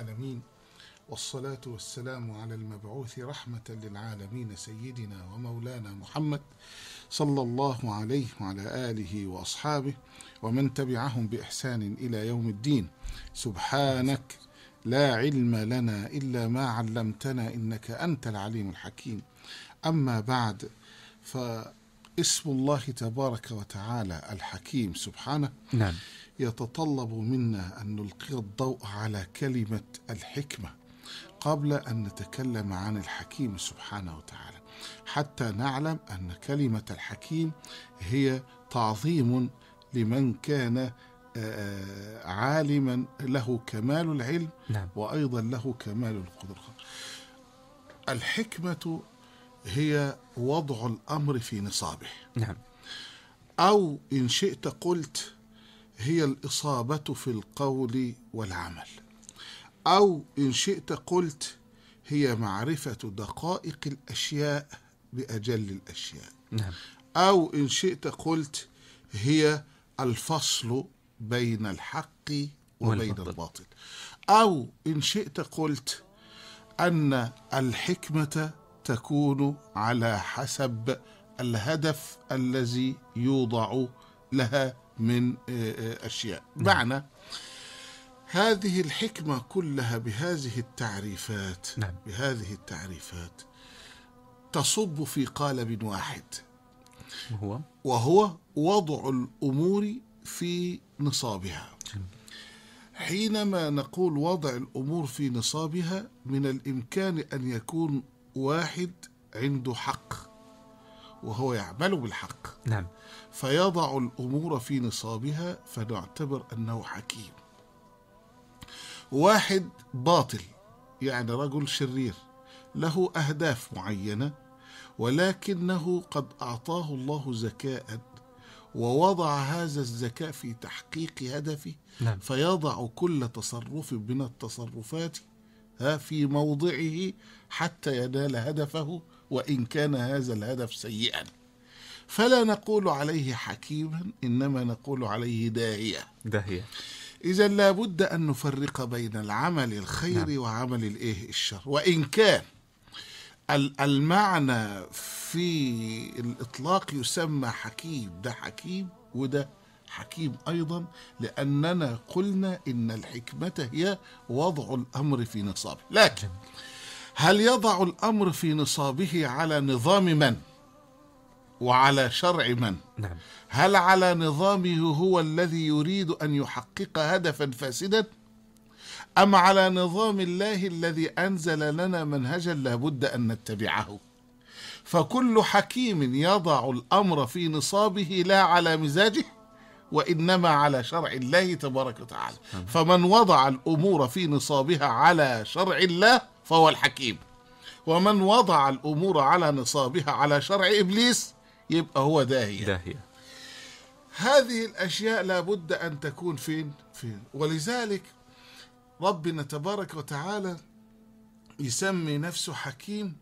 العالمين، والصلاة والسلام على المبعوث رحمة للعالمين سيدنا ومولانا محمد صلى الله عليه وعلى آله وأصحابه ومن تبعهم بإحسان إلى يوم الدين. سبحانك لا علم لنا إلا ما علمتنا إنك أنت العليم الحكيم. أما بعد، فاسم الله تبارك وتعالى الحكيم سبحانه يتطلب منا أن نلقي الضوء على كلمة الحكمة قبل أن نتكلم عن الحكيم سبحانه وتعالى، حتى نعلم أن كلمة الحكيم هي تعظيم لمن كان عالما له كمال العلم وأيضا له كمال القدرة. الحكمة هي وضع الأمر في نصابه، أو إن شئت قلت هي الإصابة في القول والعمل، أو إن شئت قلت هي معرفة دقائق الأشياء بأجل الأشياء، أو إن شئت قلت هي الفصل بين الحق وبين الباطل، أو إن شئت قلت أن الحكمة تكون على حسب الهدف الذي يوضع لها من أشياء. معنى هذه الحكمة كلها بهذه التعريفات تصب في قالب واحد، وهو وضع الأمور في نصابها. حينما نقول وضع الأمور في نصابها، من الإمكان أن يكون واحد عنده حق وهو يعمل بالحق، فيضع الأمور في نصابها فنعتبر أنه حكيم. واحد باطل، يعني رجل شرير له أهداف معينة، ولكنه قد أعطاه الله ذكاء ووضع هذا الذكاء في تحقيق هدفه، فيضع كل تصرف من التصرفات في موضعه حتى ينال هدفه، وإن كان هذا الهدف سيئا. فلا نقول عليه حكيما، إنما نقول عليه داهية. إذا لابد أن نفرق بين العمل الخير وعمل الشر، وإن كان المعنى في الإطلاق يسمى حكيم، ده حكيم وده حكيم أيضا، لأننا قلنا إن الحكمة هي وضع الأمر في نصابه. لكن هل يضع الأمر في نصابه على نظام من وعلى شرع من؟ هل على نظامه هو الذي يريد أن يحقق هدفا فاسدا، أم على نظام الله الذي أنزل لنا منهجا لابد أن نتبعه؟ فكل حكيم يضع الأمر في نصابه لا على مزاجه، وإنما على شرع الله تبارك وتعالى. فمن وضع الأمور في نصابها على شرع الله فهو الحكيم، ومن وضع الأمور على نصابها على شرع إبليس يبقى هو داهية. هذه الأشياء لابد أن تكون فين؟ ولذلك ربنا تبارك وتعالى يسمي نفسه حكيم.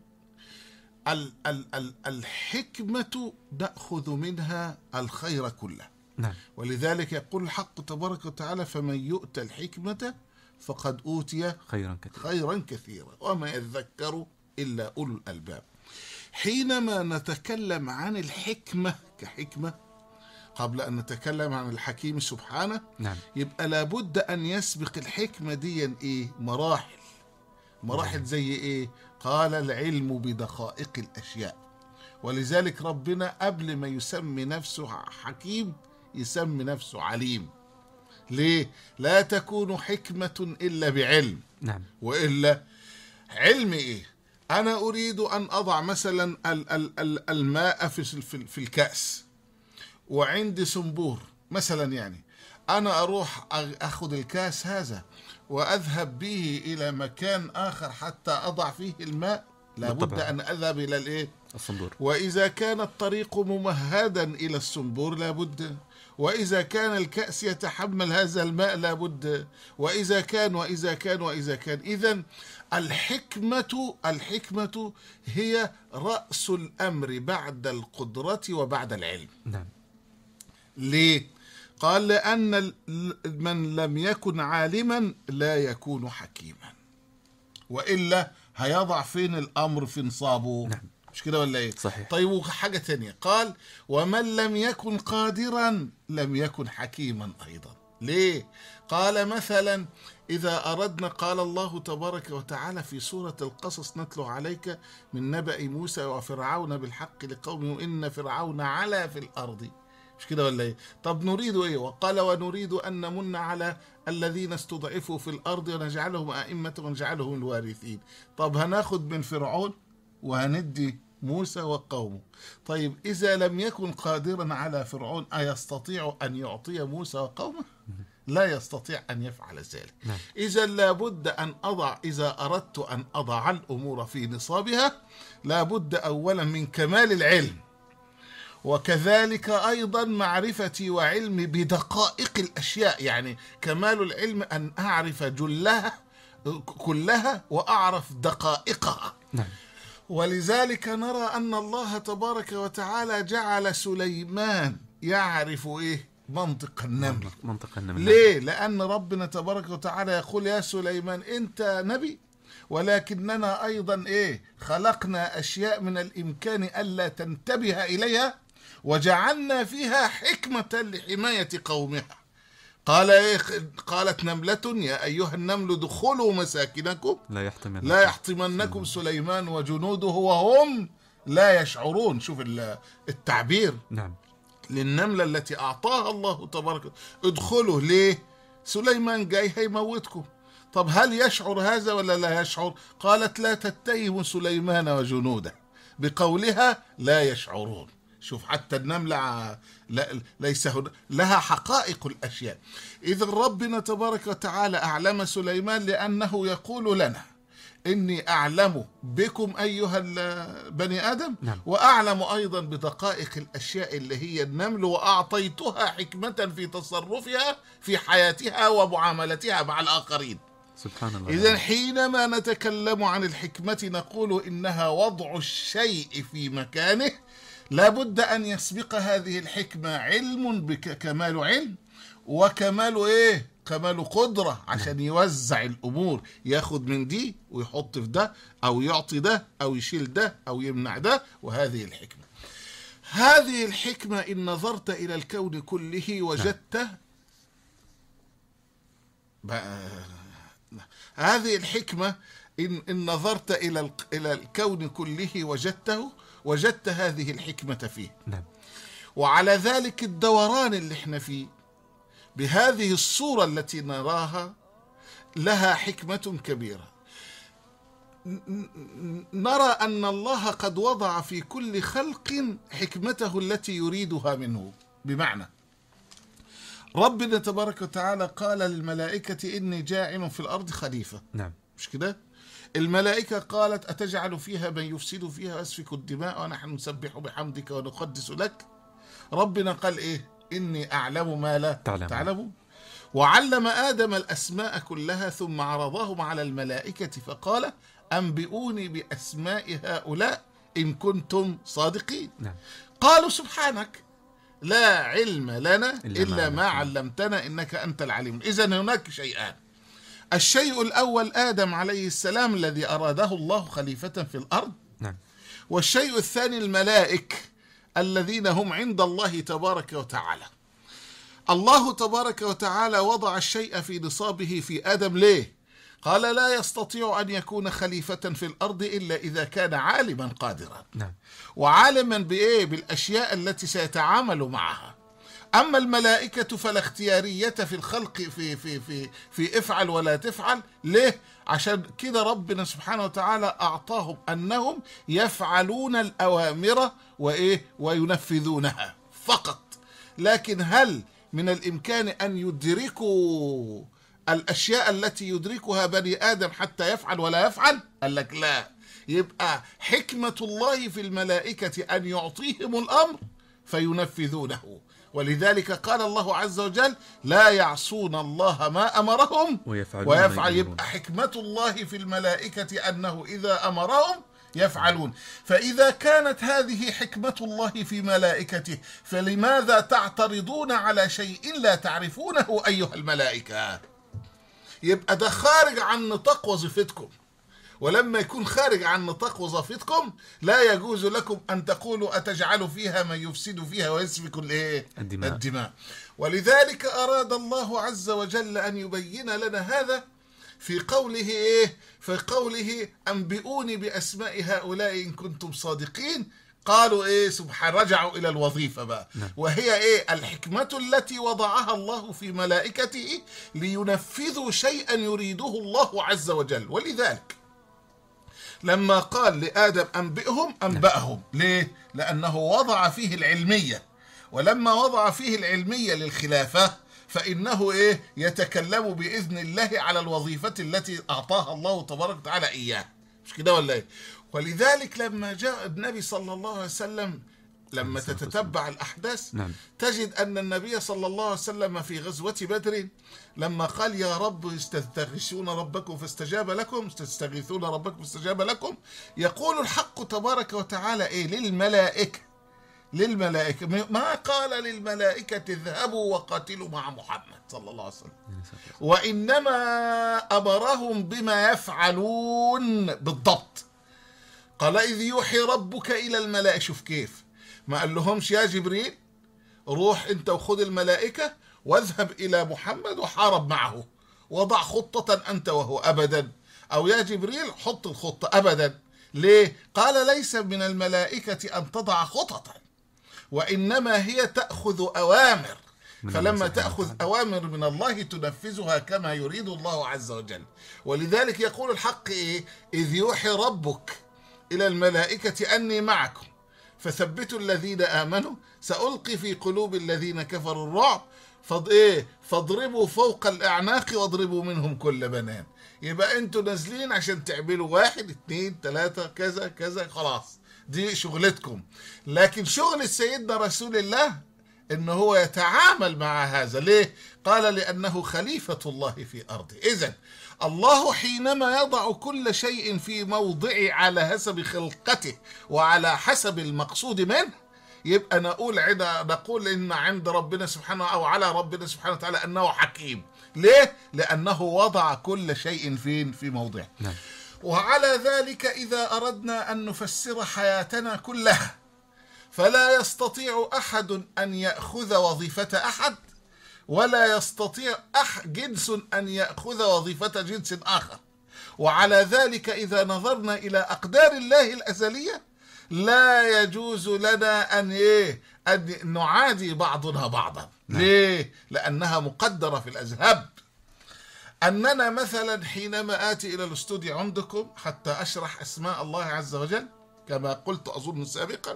الحكمة نأخذ منها الخير كله، ولذلك يقول الحق تبارك وتعالى: فمن يؤت الحكمة فقد أوتي خيرا كثيرا وما يذكر إلا أولو الألباب. حينما نتكلم عن الحكمة كحكمة قبل أن نتكلم عن الحكيم سبحانه، يبقى لابد أن يسبق الحكمة دي مراحل زي إيه؟ قال: العلم بدقائق الأشياء. ولذلك ربنا قبل ما يسمي نفسه حكيم يسمي نفسه عليم. ليه؟ لا تكون حكمة إلا بعلم. وإلا علم إيه؟ أنا أريد أن أضع مثلا الماء في الكأس، وعندي صنبور مثلا، يعني أنا أروح أخذ الكأس هذا وأذهب به إلى مكان آخر حتى أضع فيه الماء، لابد أن أذهب إلى الصنبور. وإذا كان الطريق ممهدا إلى الصنبور لابد، وإذا كان الكأس يتحمل هذا الماء لابد، وإذا كان. إذن الحكمة هي رأس الأمر بعد القدرة وبعد العلم. ليه؟ قال لأن من لم يكن عالما لا يكون حكيما، وإلا هيضع فين الأمر في نصابه. نعم. مش كده ولا ايه؟ صحيح. طيب وحاجة تانية قال ومن لم يكن قادرا لم يكن حكيما أيضا. ليه؟ قال مثلا إذا أردنا، قال الله تبارك وتعالى في سورة القصص نتلو عليك من نبأ موسى وفرعون بالحق لقوم إن فرعون علا في الأرض. مش كده ولا ايه؟ طب نريد ايه؟ وقال ونريد أن نمن على الذين استضعفوا في الأرض ونجعلهم أئمة ونجعلهم الوارثين. طب هناخد من فرعون وهندي موسى وقومه. طيب إذا لم يكن قادرا على فرعون أيستطيع أن يعطي موسى وقومه؟ لا يستطيع أن يفعل ذلك. إذا لابد أن أضع، إذا أردت أن أضع الأمور في نصابها لابد أولا من كمال العلم، وكذلك أيضا معرفتي وعلمي بدقائق الأشياء. يعني كمال العلم أن أعرف جلها كلها وأعرف دقائقها. نعم. ولذلك نرى أن الله تبارك وتعالى جعل سليمان يعرف إيه؟ منطق النمل. منطق النمل. ليه؟ لأن ربنا تبارك وتعالى يقول يا سليمان أنت نبي، ولكننا أيضا إيه؟ خلقنا أشياء من الإمكان ألا تنتبه إليها وجعلنا فيها حكمة لحماية قومها. قال إيه؟ قالت نملة يا أيها النمل ادخلوا مساكنكم لا يحطمنكم سليمان وجنوده وهم لا يشعرون. شوف التعبير. نعم. للنملة التي أعطاها الله تبارك ادخلوا. ليه؟ سليمان جاي هيموتكم. طب هل يشعر هذا ولا لا يشعر؟ قالت لا تتهم سليمان وجنوده بقولها لا يشعرون. شوف حتى النملة ليس لها حقائق الأشياء. إذا ربنا تبارك وتعالى أعلم سليمان لأنه يقول لنا إني أعلم بكم أيها بني آدم. نعم. وأعلم أيضا بدقائق الأشياء اللي هي النمل، وأعطيتها حكمة في تصرفها في حياتها ومعاملتها مع الآخرين. سبحان الله. إذن حينما نتكلم عن الحكمة نقول إنها وضع الشيء في مكانه. لابد أن يسبق هذه الحكمة علم كمال علم، وكمال إيه؟ كمال قدرة عشان يوزع الأمور، ياخد من دي ويحط في ده، أو يعطي ده أو يشيل ده أو يمنع ده. وهذه الحكمة، هذه الحكمة إن نظرت إلى الكون كله وجدته هذه الحكمة إن نظرت إلى الكون كله وجدت هذه الحكمة فيه. نعم. وعلى ذلك الدوران اللي احنا فيه بهذه الصورة التي نراها لها حكمة كبيرة. نرى أن الله قد وضع في كل خلق حكمته التي يريدها منه. بمعنى ربنا تبارك وتعالى قال للملائكة إني جاعل في الأرض خليفة. نعم. مش كده؟ الملائكة قالت أتجعل فيها من يفسد فيها ويسفك الدماء ونحن نسبح بحمدك ونقدس لك. ربنا قال إيه؟ إني أعلم ما لا تعلمون. وعلم آدم الأسماء كلها ثم عرضهم على الملائكة فقال أنبئوني بأسماء هؤلاء إن كنتم صادقين. نعم. قالوا سبحانك لا علم لنا إلا ما علمتنا إنك أنت العليم. إذن هناك شيئان. الشيء الأول آدم عليه السلام الذي أراده الله خليفة في الأرض. نعم. والشيء الثاني الملائك الذين هم عند الله تبارك وتعالى. الله تبارك وتعالى وضع الشيء في نصابه في آدم. ليه؟ قال لا يستطيع أن يكون خليفة في الأرض إلا إذا كان عالما قادرا. نعم. وعالما بإيه؟ بالأشياء التي سيتعامل معها. أما الملائكة فلا اختيارية في الخلق في افعل ولا تفعل. ليه؟ عشان كده ربنا سبحانه وتعالى أعطاهم أنهم يفعلون الأوامر وينفذونها فقط. لكن هل من الإمكان أن يدركوا الأشياء التي يدركها بني آدم حتى يفعل ولا يفعل؟ قال لك لا. يبقى حكمة الله في الملائكة أن يعطيهم الأمر فينفذونه. ولذلك قال الله عز وجل لا يعصون الله ما أمرهم ويفعل. يبقى حكمة الله في الملائكة أنه إذا أمرهم يفعلون. فإذا كانت هذه حكمة الله في ملائكته فلماذا تعترضون على شيء لا تعرفونه أيها الملائكة؟ يبقى ده خارج عن نطاق وظيفتكم، ولما يكون خارج عن نطاق وظيفتكم لا يجوز لكم أن تقولوا أتجعل فيها من يفسد فيها ويسفك الدماء. ولذلك أراد الله عز وجل أن يبين لنا هذا في قوله إيه؟ في قوله أنبئوني بأسماء هؤلاء إن كنتم صادقين. قالوا إيه؟ سبحان، رجعوا إلى الوظيفة بقى، وهي إيه؟ الحكمة التي وضعها الله في ملائكته لينفذوا شيئا يريده الله عز وجل. ولذلك لما قال لآدم أنبئهم أنبأهم. ليه؟ لأنه وضع فيه العلمية، ولما وضع فيه العلمية للخلافة فإنه إيه؟ يتكلم بإذن الله على الوظيفة التي أعطاها الله تبارك وتعالى إياه. مش كده ولا إيه؟ ولذلك لما جاء النبي صلى الله عليه وسلم، لما تتتبع الأحداث تجد أن النبي صلى الله عليه وسلم في غزوة بدر لما قال يا رب تستغيثون ربكم فاستجاب لكم، تستغيثون ربكم فاستجاب لكم، يقول الحق تبارك وتعالى إيه؟ للملائكة ما قال للملائكة اذهبوا وقاتلوا مع محمد صلى الله عليه وسلم، وإنما أمرهم بما يفعلون بالضبط. قال إذ يوحي ربك إلى الملائكة. شوف كيف ما قال لهمش يا جبريل روح أنت وخذ الملائكة واذهب إلى محمد وحارب معه وضع خطة أنت وهو، أبدا. أو يا جبريل حط الخطة، أبدا. ليه؟ قال ليس من الملائكة أن تضع خططا، وإنما هي تأخذ أوامر، فلما تأخذ أوامر من الله تنفذها كما يريد الله عز وجل. ولذلك يقول الحق إيه؟ إذ يوحي ربك إلى الملائكة أني معكم فثبتوا الذين آمنوا سألقي في قلوب الذين كفروا الرعب فاضربوا فوق الأعناق واضربوا منهم كل بنان. يبقى أنتوا نازلين عشان تعملوا 1 2 3 كذا كذا، خلاص دي شغلتكم. لكن شغل سيدنا رسول الله إن هو يتعامل مع هذا. ليه؟ قال لأنه خليفة الله في أرضه. إذن الله حينما يضع كل شيء في موضعه على حسب خلقته وعلى حسب المقصود منه، يبقى نقول إن عند ربنا سبحانه أو على ربنا سبحانه وتعالى أنه حكيم. ليه؟ لأنه وضع كل شيء في موضعه. وعلى ذلك إذا أردنا أن نفسر حياتنا كلها فلا يستطيع أحد أن يأخذ وظيفة أحد، ولا يستطيع جنس أن يأخذ وظيفة جنس آخر. وعلى ذلك إذا نظرنا إلى أقدار الله الأزلية لا يجوز لنا أن نعادي بعضنا بعضا. ليه؟ لأنها مقدرة في الأذهب. أننا مثلا حينما آتي إلى الاستوديو عندكم حتى أشرح أسماء الله عز وجل كما قلت أظن سابقا،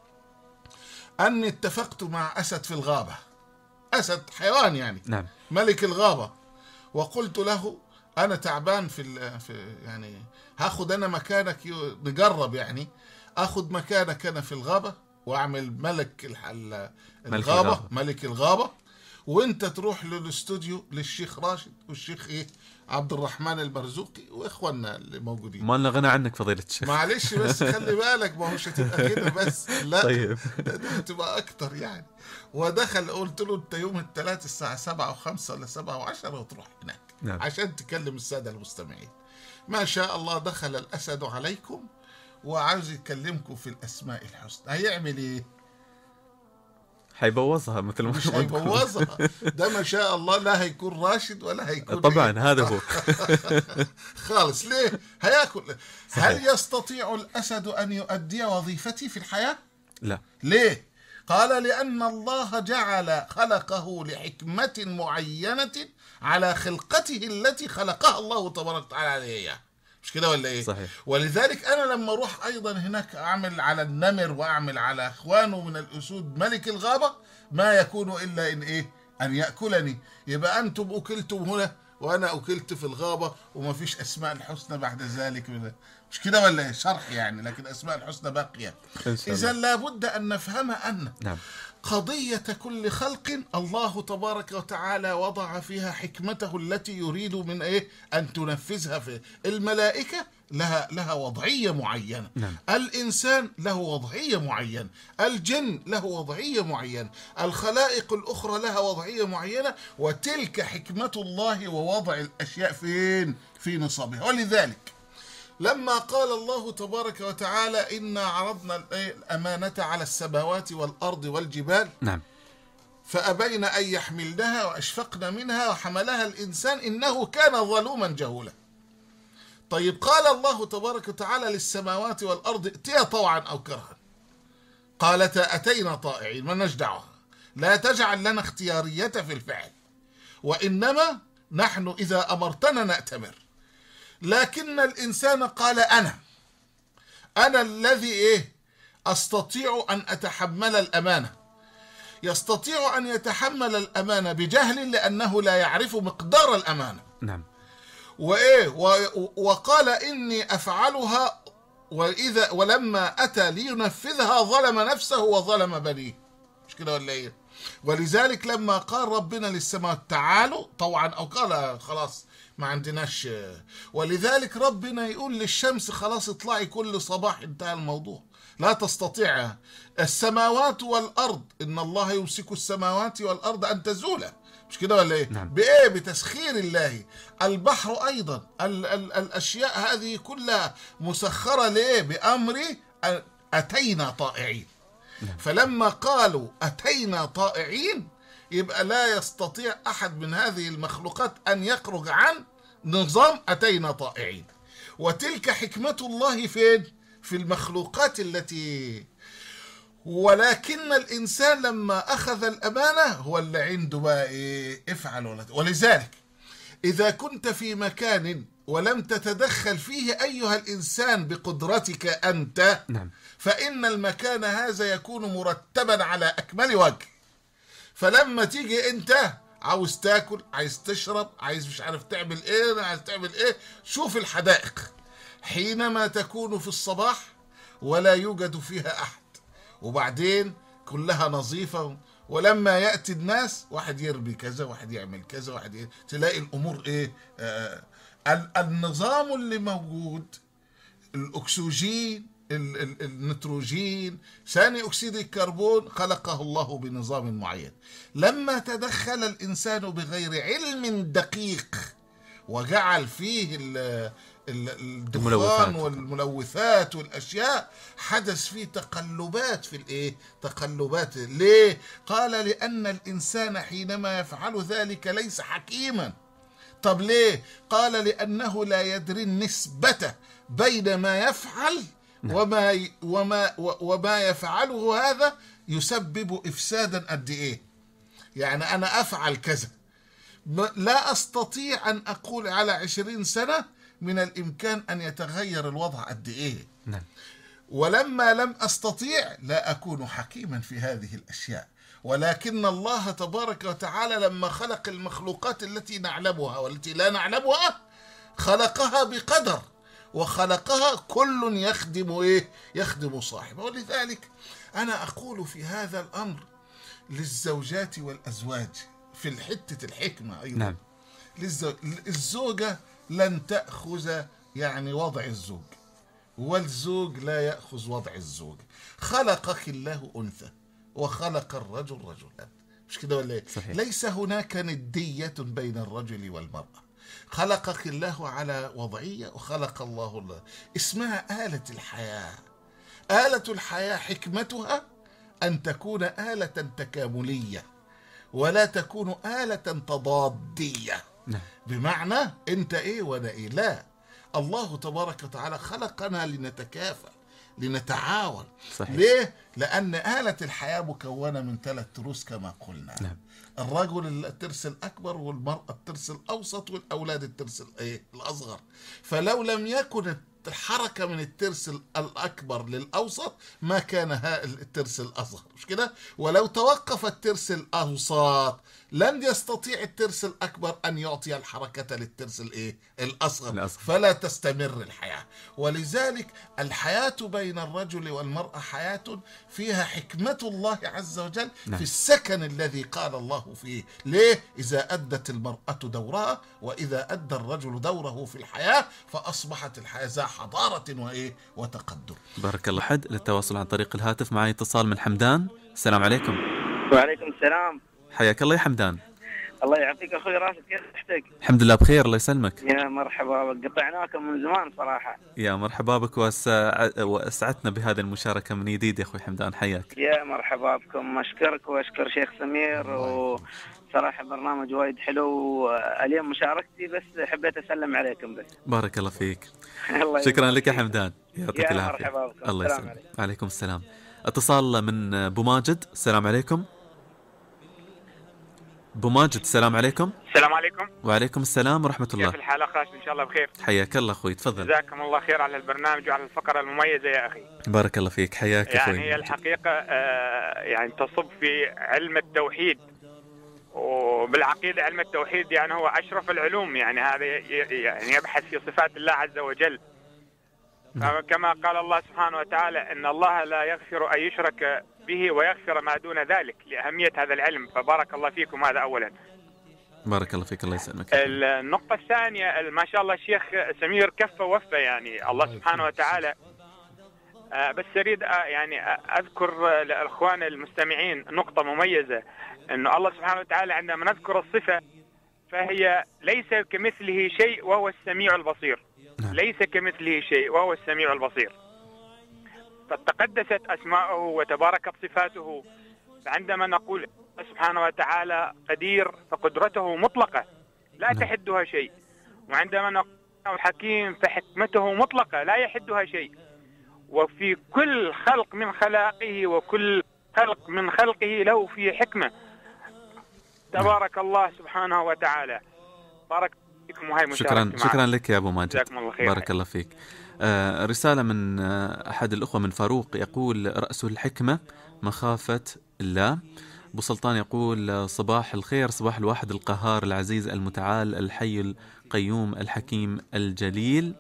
أني اتفقت مع أسد في الغابة، أسد حيوان يعني، ملك الغابة، وقلت له أنا تعبان في يعني هاخد أنا مكانك، نجرب يعني أخد مكانك أنا في الغابة وأعمل ملك الغابة، وانت تروح للاستوديو للشيخ راشد والشيخ عبد الرحمن البرزوقي واخواننا اللي موجودين. ما لنا غنى عنك فضيلة الشيخ. معلش بس خلي بالك، ما هوش هتبقى كده بس، لا طيب ده هتبقى اكتر يعني. ودخل قلت له انت يوم الثلاث الساعة 7:05 ولا 7:10 وتروح هناك عشان تكلم السادة المستمعين. ما شاء الله دخل الأسد عليكم وعاوز يكلمكم في الأسماء الحسنى. هيعمل ايه؟ هيبوظها مثل ما مش هيبوظها، ده ما شاء الله لا هيكون راشد ولا هيكون طبعا هذا هو خالص. ليه؟ هياكل. هل يستطيع الأسد أن يؤدي وظيفتي في الحياة؟ لا. ليه؟ قال لأن الله خلقه لحكمة معينة على خلقته التي خلقها الله تبارك وتعالى عليها. مش كده ولا ايه؟ صحيح. ولذلك انا لما اروح ايضا هناك اعمل على النمر واعمل على اخوانه من الاسود ملك الغابة، ما يكون الا ان يأكلني. يبقى انتم اكلتم هنا وانا اكلت في الغابة وما فيش اسماء الحسنى بعد ذلك. مش كده ولا ايه؟ شرح يعني، لكن اسماء الحسنى باقية. اذا لابد ان نفهم ان قضية كل خلق الله تبارك وتعالى وضع فيها حكمته التي يريد من أن تنفذها. في الملائكة لها وضعية معينة، نعم. الإنسان له وضعية معينة، الجن له وضعية معينة، الخلائق الأخرى لها وضعية معينة، وتلك حكمة الله ووضع الأشياء فين؟ في نصابها. ولذلك لما قال الله تبارك وتعالى إنا عرضنا الأمانة على السماوات والأرض والجبال، نعم. فأبين أن يحملنها وأشفقن منها وحملها الإنسان إنه كان ظلوما جهولا. طيب قال الله تبارك وتعالى للسماوات والأرض ائتيا طوعا أو كرها، قالتا أتينا طائعين، ما نجدعها، لا تجعل لنا اختيارية في الفعل، وإنما نحن إذا أمرتنا نأتمر. لكن الإنسان قال أنا الذي أستطيع أن أتحمل الأمانة. يستطيع أن يتحمل الأمانة بجهل لأنه لا يعرف مقدار الأمانة. نعم. وقال إني أفعلها، ولما أتى لينفذها ظلم نفسه وظلم بنيه. مش كده ولا إيه؟ ولذلك لما قال ربنا للسماء تعالوا طوعا أو قال خلاص ما عندناش، ولذلك ربنا يقول للشمس خلاص اطلعي كل صباح، انتهى الموضوع، لا تستطيع. السماوات والأرض إن الله يمسك السماوات والأرض أن تزولا. مش كده ولا ايه؟ نعم. بإيه؟ بتسخير الله. البحر أيضا، الأشياء هذه كلها مسخرة ليه؟ بأمر أتينا طائعين. نعم. فلما قالوا أتينا طائعين يبقى لا يستطيع أحد من هذه المخلوقات أن يخرج عن نظام أتينا طائعين. وتلك حكمة الله فين؟ في المخلوقات التي، ولكن الإنسان لما أخذ الأمانة هو اللي عنده بقى افعل ولا. ولذلك إذا كنت في مكان ولم تتدخل فيه أيها الإنسان بقدرتك أنت، نعم. فإن المكان هذا يكون مرتبا على أكمل وجه. فلما تيجي أنت عاوز تاكل، عايز تشرب، عايز مش عارف تعمل إيه، عايز تعمل إيه، شوف الحدائق حينما تكون في الصباح ولا يوجد فيها أحد، وبعدين كلها نظيفة، ولما يأتي الناس واحد يربي كذا، واحد يعمل كذا، واحد تلاقي الأمور النظام اللي موجود، الأكسجين، النيتروجين، ثاني أكسيد الكربون، خلقه الله بنظام معين. لما تدخل الإنسان بغير علم دقيق وجعل فيه الدخان والملوثات والأشياء، حدث فيه تقلبات في تقلبات. ليه؟ قال لأن الإنسان حينما يفعل ذلك ليس حكيما. طب ليه؟ قال لأنه لا يدري النسبة بين ما يفعل وما يفعله هذا يسبب إفسادا قد إيه. يعني أنا أفعل كذا، لا أستطيع أن أقول على 20 سنة من الإمكان أن يتغير الوضع قد إيه. نعم. ولما لم أستطيع لا أكون حكيما في هذه الأشياء. ولكن الله تبارك وتعالى لما خلق المخلوقات التي نعلمها والتي لا نعلمها خلقها بقدر، وخلقها كل يخدم صاحبه. ولذلك أنا أقول في هذا الأمر للزوجات والأزواج في حتة الحكمة أيضا. نعم. الزوجة لن تأخذ وضع الزوج، والزوج لا يأخذ وضع الزوج. خلقك الله أنثى وخلق الرجل رجلا. مش كده ولا ايه؟ صحيح. ليس هناك ندية بين الرجل والمرأة. خلقك الله على وضعية، وخلق الله اسمها آلة الحياة. آلة الحياة حكمتها أن تكون آلة تكاملية ولا تكون آلة تضادية. نعم. بمعنى أنت إيه وأنا إيه، لا. الله تبارك وتعالى خلقنا لنتكافل، لنتعاون. صحيح. ليه؟ لأن آلة الحياة مكونة من 3 تروس كما قلنا. نعم. الرجل الترس الأكبر، والمرأة الترس الأوسط، والأولاد الترس الأصغر. فلو لم يكن الحركة من الترس الأكبر للأوسط ما كان الترس الأصغر. مش كده؟ ولو توقف الترس الأوسط لن يستطيع الترس الأكبر أن يعطي الحركة للترس الأصغر، فلا تستمر الحياة. ولذلك الحياة بين الرجل والمرأة حياة فيها حكمة الله عز وجل في السكن الذي قال الله فيه. ليه؟ إذا أدت المرأة دورها وإذا أدى الرجل دوره في الحياة فأصبحت الحياة ذا حضارة وتقدم. بارك الله. حد للتواصل عن طريق الهاتف معي اتصال من حمدان. السلام عليكم. وعليكم السلام. حياك الله يا حمدان. الله يعافيك اخوي راشد، كيف صحتك؟ الحمد لله بخير الله يسلمك. يا مرحبا بك، قطعناكم من زمان صراحة. يا مرحبا بك واسعدنا بهذه المشاركة من جديد يا اخوي حمدان، حياك. يا مرحبا بكم، اشكرك واشكر شيخ سمير، وصراحة برنامج وايد حلو. اليوم مشاركتي بس حبيت اسلم عليكم بس. بارك الله فيك. الله شكرا لك يا حمدان، يعطيك العافية. مرحبا بكم. الله يسلمك. عليكم السلام. اتصال من ابو ماجد. السلام عليكم. ابو ماجد السلام عليكم. السلام عليكم. وعليكم السلام ورحمة الله. كيف الحال أخ راشد؟ إن شاء الله بخير. حياك الله أخوي، تفضل. جزاكم الله خير على البرنامج وعلى الفقرة المميزة يا أخي. بارك الله فيك، حياك أخوي. يعني هي الحقيقة يعني تصب في علم التوحيد، وبالعقيدة علم التوحيد يعني هو أشرف العلوم، يعني هذا يعني يبحث في صفات الله عز وجل. كما قال الله سبحانه وتعالى إن الله لا يغفر أن يشرك به ويغفر ما دون ذلك، لأهمية هذا العلم. فبارك الله فيكم، هذا أولا. بارك الله فيك، الله يسلمك. النقطة الثانية، ما شاء الله الشيخ سمير كفى وفى، يعني الله سبحانه وتعالى. بس أريد يعني أذكر للأخوان المستمعين نقطة مميزة، أنه الله سبحانه وتعالى عندما نذكر الصفة فهي ليس كمثله شيء وهو السميع البصير. ليس كمثله شيء وهو السميع البصير، فتقدست أسماؤه وتباركت صفاته. فعندما نقول سبحانه وتعالى قدير فقدرته مطلقة لا تحدها شيء، وعندما نقول حكيم فحكمته مطلقة لا يحدها شيء. وفي كل خلق من خلاقه وكل خلق من خلقه له في حكمة. تبارك الله سبحانه وتعالى. بارك فيكم، وهي مشاركتي. شكرا لك يا أبو ماجد. جزاكم الله خير. بارك الله فيك. رسالة من أحد الأخوة من فاروق يقول: رأس الحكمة مخافة الله. أبو سلطان يقول: صباح الخير، صباح الواحد القهار العزيز المتعال الحي القيوم الحكيم الجليل.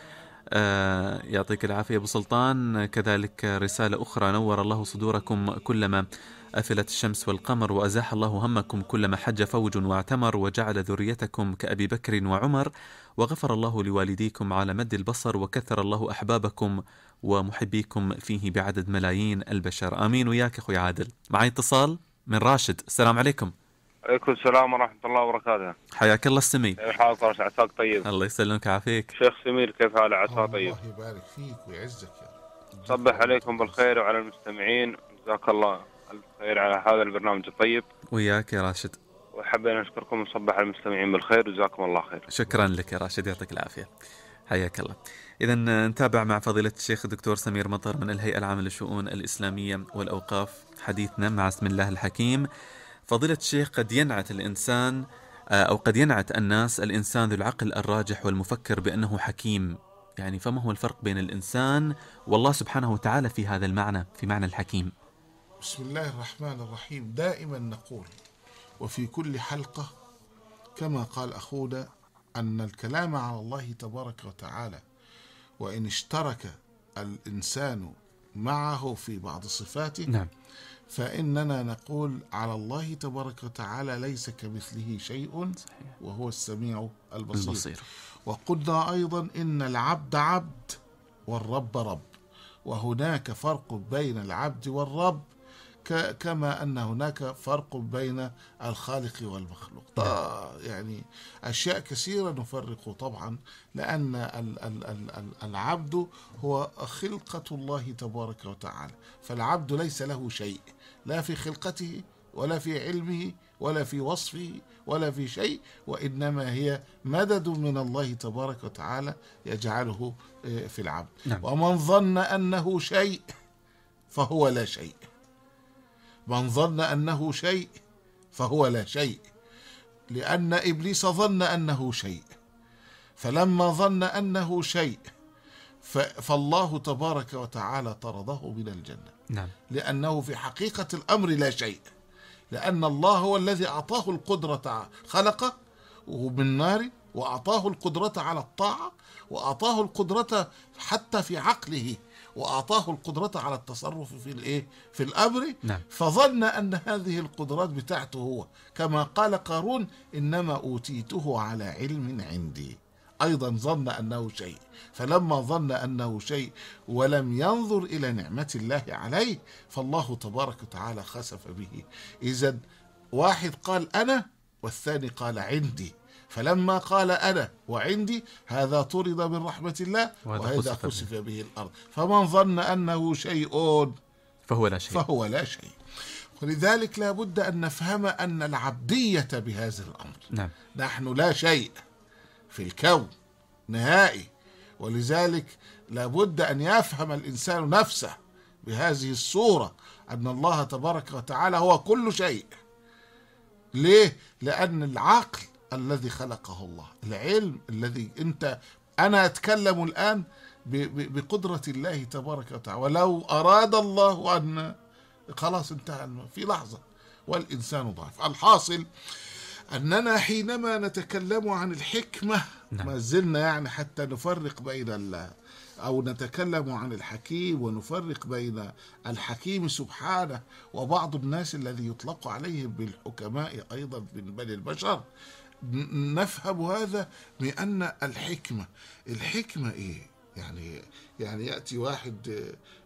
يعطيك العافية أبو سلطان. كذلك رسالة أخرى: نور الله صدوركم كلما أفلت الشمس والقمر، وأزاح الله همكم كلما حج فوج واعتمر، وجعل ذريتكم كأبي بكر وعمر، وغفر الله لوالديكم على مد البصر، وكثر الله أحبابكم ومحبيكم فيه بعدد ملايين البشر. آمين وياك أخوي عادل. معي اتصال من راشد. السلام عليكم. عليكم السلام ورحمة الله وبركاته. حياك الله السمي. كيف حالك راشد؟ عساك طيب. الله يسلمك عافيك. شيخ سمير كيف حالك؟ عساك طيب. الله يبارك فيك ويعزك يا رب. صبح عليكم بالخير وعلى المستمعين، جزاك الله الخير على هذا البرنامج الطيب. وياك يا راشد. وحبينا نشكركم ونصبح على المستمعين بالخير، وجزاكم الله خير. شكرا لك يا راشد، يعطيك العافية. حياك الله. إذا نتابع مع فضيلة الشيخ الدكتور سمير مطر من الهيئة العامة للشؤون الإسلامية والأوقاف حديثنا مع اسم الله الحكيم. فضيلة الشيخ، قد ينعت الإنسان أو قد ينعت الناس الإنسان ذو العقل الراجح والمفكر بأنه حكيم، يعني فما هو الفرق بين الإنسان والله سبحانه وتعالى في هذا المعنى، في معنى الحكيم؟ بسم الله الرحمن الرحيم. دائما نقول وفي كل حلقة كما قال أخونا أن الكلام على الله تبارك وتعالى وإن اشترك الإنسان معه في بعض صفاته نعم، فإننا نقول على الله تبارك وتعالى ليس كمثله شيء وهو السميع البصير. وقلنا أيضا إن العبد عبد والرب رب، وهناك فرق بين العبد والرب كما أن هناك فرق بين الخالق والمخلوق. يعني أشياء كثيرة نفرق طبعا، لأن العبد هو خلقة الله تبارك وتعالى، فالعبد ليس له شيء لا في خلقته ولا في علمه ولا في وصفه ولا في شيء، وإنما هي مدد من الله تبارك وتعالى يجعله في العبد. نعم. ومن ظن أنه شيء فهو لا شيء، من ظن أنه شيء فهو لا شيء، لأن إبليس ظن أنه شيء، فلما ظن أنه شيء فالله تبارك وتعالى طرده من الجنة. نعم. لأنه في حقيقة الأمر لا شيء، لأن الله هو الذي أعطاه القدرة، خلقه من نار وأعطاه القدرة على الطاعة، وأعطاه القدرة حتى في عقله، وأعطاه القدرة على التصرف في الأمر. نعم. فظن أن هذه القدرات بتاعته هو، كما قال قارون: إنما أوتيته على علم عندي. أيضا ظن أنه شيء، فلما ظن أنه شيء ولم ينظر إلى نعمة الله عليه فالله تبارك وتعالى خسف به. إذن واحد قال أنا، والثاني قال عندي، فلما قال أنا وعندي هذا طرد من رحمة الله وهذا خسف به الأرض. فمن ظن أنه شيء فهو لا شيء. ولذلك لا بد أن نفهم أن العبدية بهذا الأمر. نعم. نحن لا شيء في الكون نهائي، ولذلك لا بد أن يفهم الإنسان نفسه بهذه الصورة، أن الله تبارك وتعالى هو كل شيء. ليه؟ لأن العقل الذي خلقه الله، العلم الذي أنا أتكلم الآن بقدرة الله تبارك وتعالى، ولو أراد الله أن خلاص انتهى في لحظة، والإنسان ضعيف. الحاصل أننا حينما نتكلم عن الحكمة ما زلنا يعني حتى نفرق بين أو نتكلم عن الحكيم ونفرق بين الحكيم سبحانه وبعض الناس الذي يطلق عليهم بالحكماء أيضا من بني البشر، نفهم هذا بأن الحكمة إيه؟ يعني يأتي واحد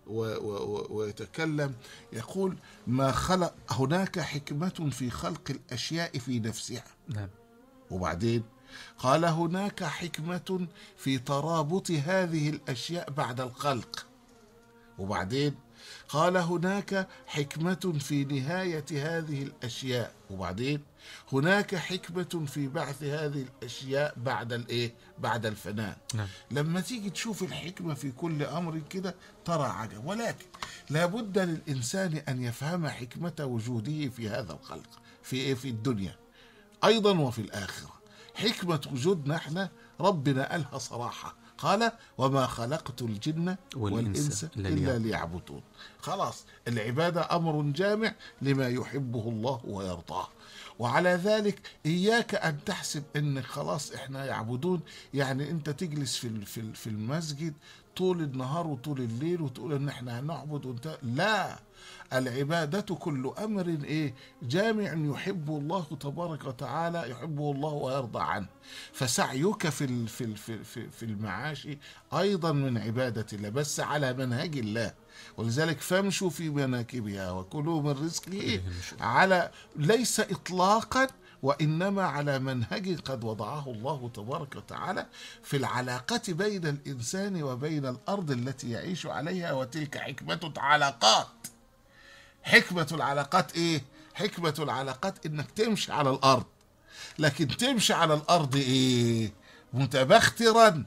ويتكلم يقول: ما خلق هناك حكمة في خلق الأشياء في نفسها. نعم. وبعدين قال: هناك حكمة في ترابط هذه الأشياء بعد الخلق. وبعدين قال: هناك حكمة في نهاية هذه الأشياء. وبعدين هناك حكمة في بعث هذه الأشياء بعد الفناء. نعم. لما تيجي تشوف الحكمة في كل أمر كده ترى عجب، ولكن لابد للإنسان أن يفهم حكمة وجوده في هذا الخلق في الدنيا أيضا وفي الآخرة. حكمة وجودنا احنا ربنا قالها صراحة، قال: وما خلقت الجن والإنس إلا ليعبدون. خلاص، العبادة أمر جامع لما يحبه الله ويرضاه. وعلى ذلك إياك أن تحسب أن خلاص إحنا يعبدون يعني أنت تجلس في المسجد طول النهار وطول الليل وتقول أن إحنا هنعبد لا، العبادة كل أمر جامع يحبه الله تبارك وتعالى، يحبه الله ويرضى عنه. فسعيك في المعاش أيضا من عبادة الله، بس على منهج الله. ولذلك فامشوا في مناكبها وكلوا من رزقه على ليس إطلاقا، وإنما على منهج قد وضعه الله تبارك وتعالى في العلاقة بين الإنسان وبين الأرض التي يعيش عليها. وتلك حكمة العلاقات. حكمة العلاقات إيه؟ حكمة العلاقات إنك تمشي على الأرض، لكن تمشي على الأرض إيه؟ متبخترا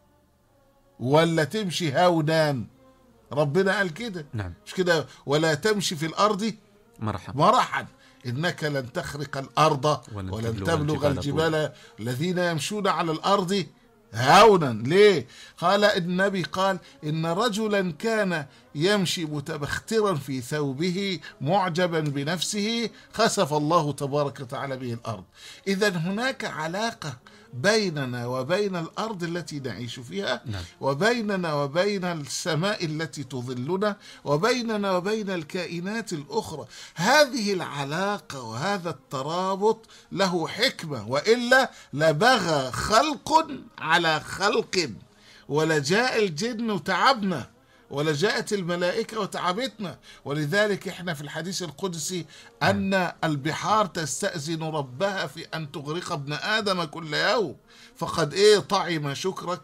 ولا تمشي هونا؟ ربنا قال كده. نعم. مش كده؟ ولا تمشي في الأرض مرحا إنك لن تخرق الأرض ولن تبلغ الجبال الذين يمشون على الأرض هونا. ليه؟ قال النبي قال: إن رجلا كان يمشي متبخترا في ثوبه معجبا بنفسه خسف الله تبارك وتعالى به الأرض. إذن هناك علاقة بيننا وبين الأرض التي نعيش فيها. نعم. وبيننا وبين السماء التي تظلنا، وبيننا وبين الكائنات الأخرى. هذه العلاقة وهذا الترابط له حكمة، وإلا لبغى خلق على خلق، ولجاء الجن وتعبنا، ولجاءت الملائكة وتعبتنا. ولذلك احنا في الحديث القدسي أن البحار تستأذن ربها في أن تغرق ابن آدم كل يوم، فقد طعم شكرك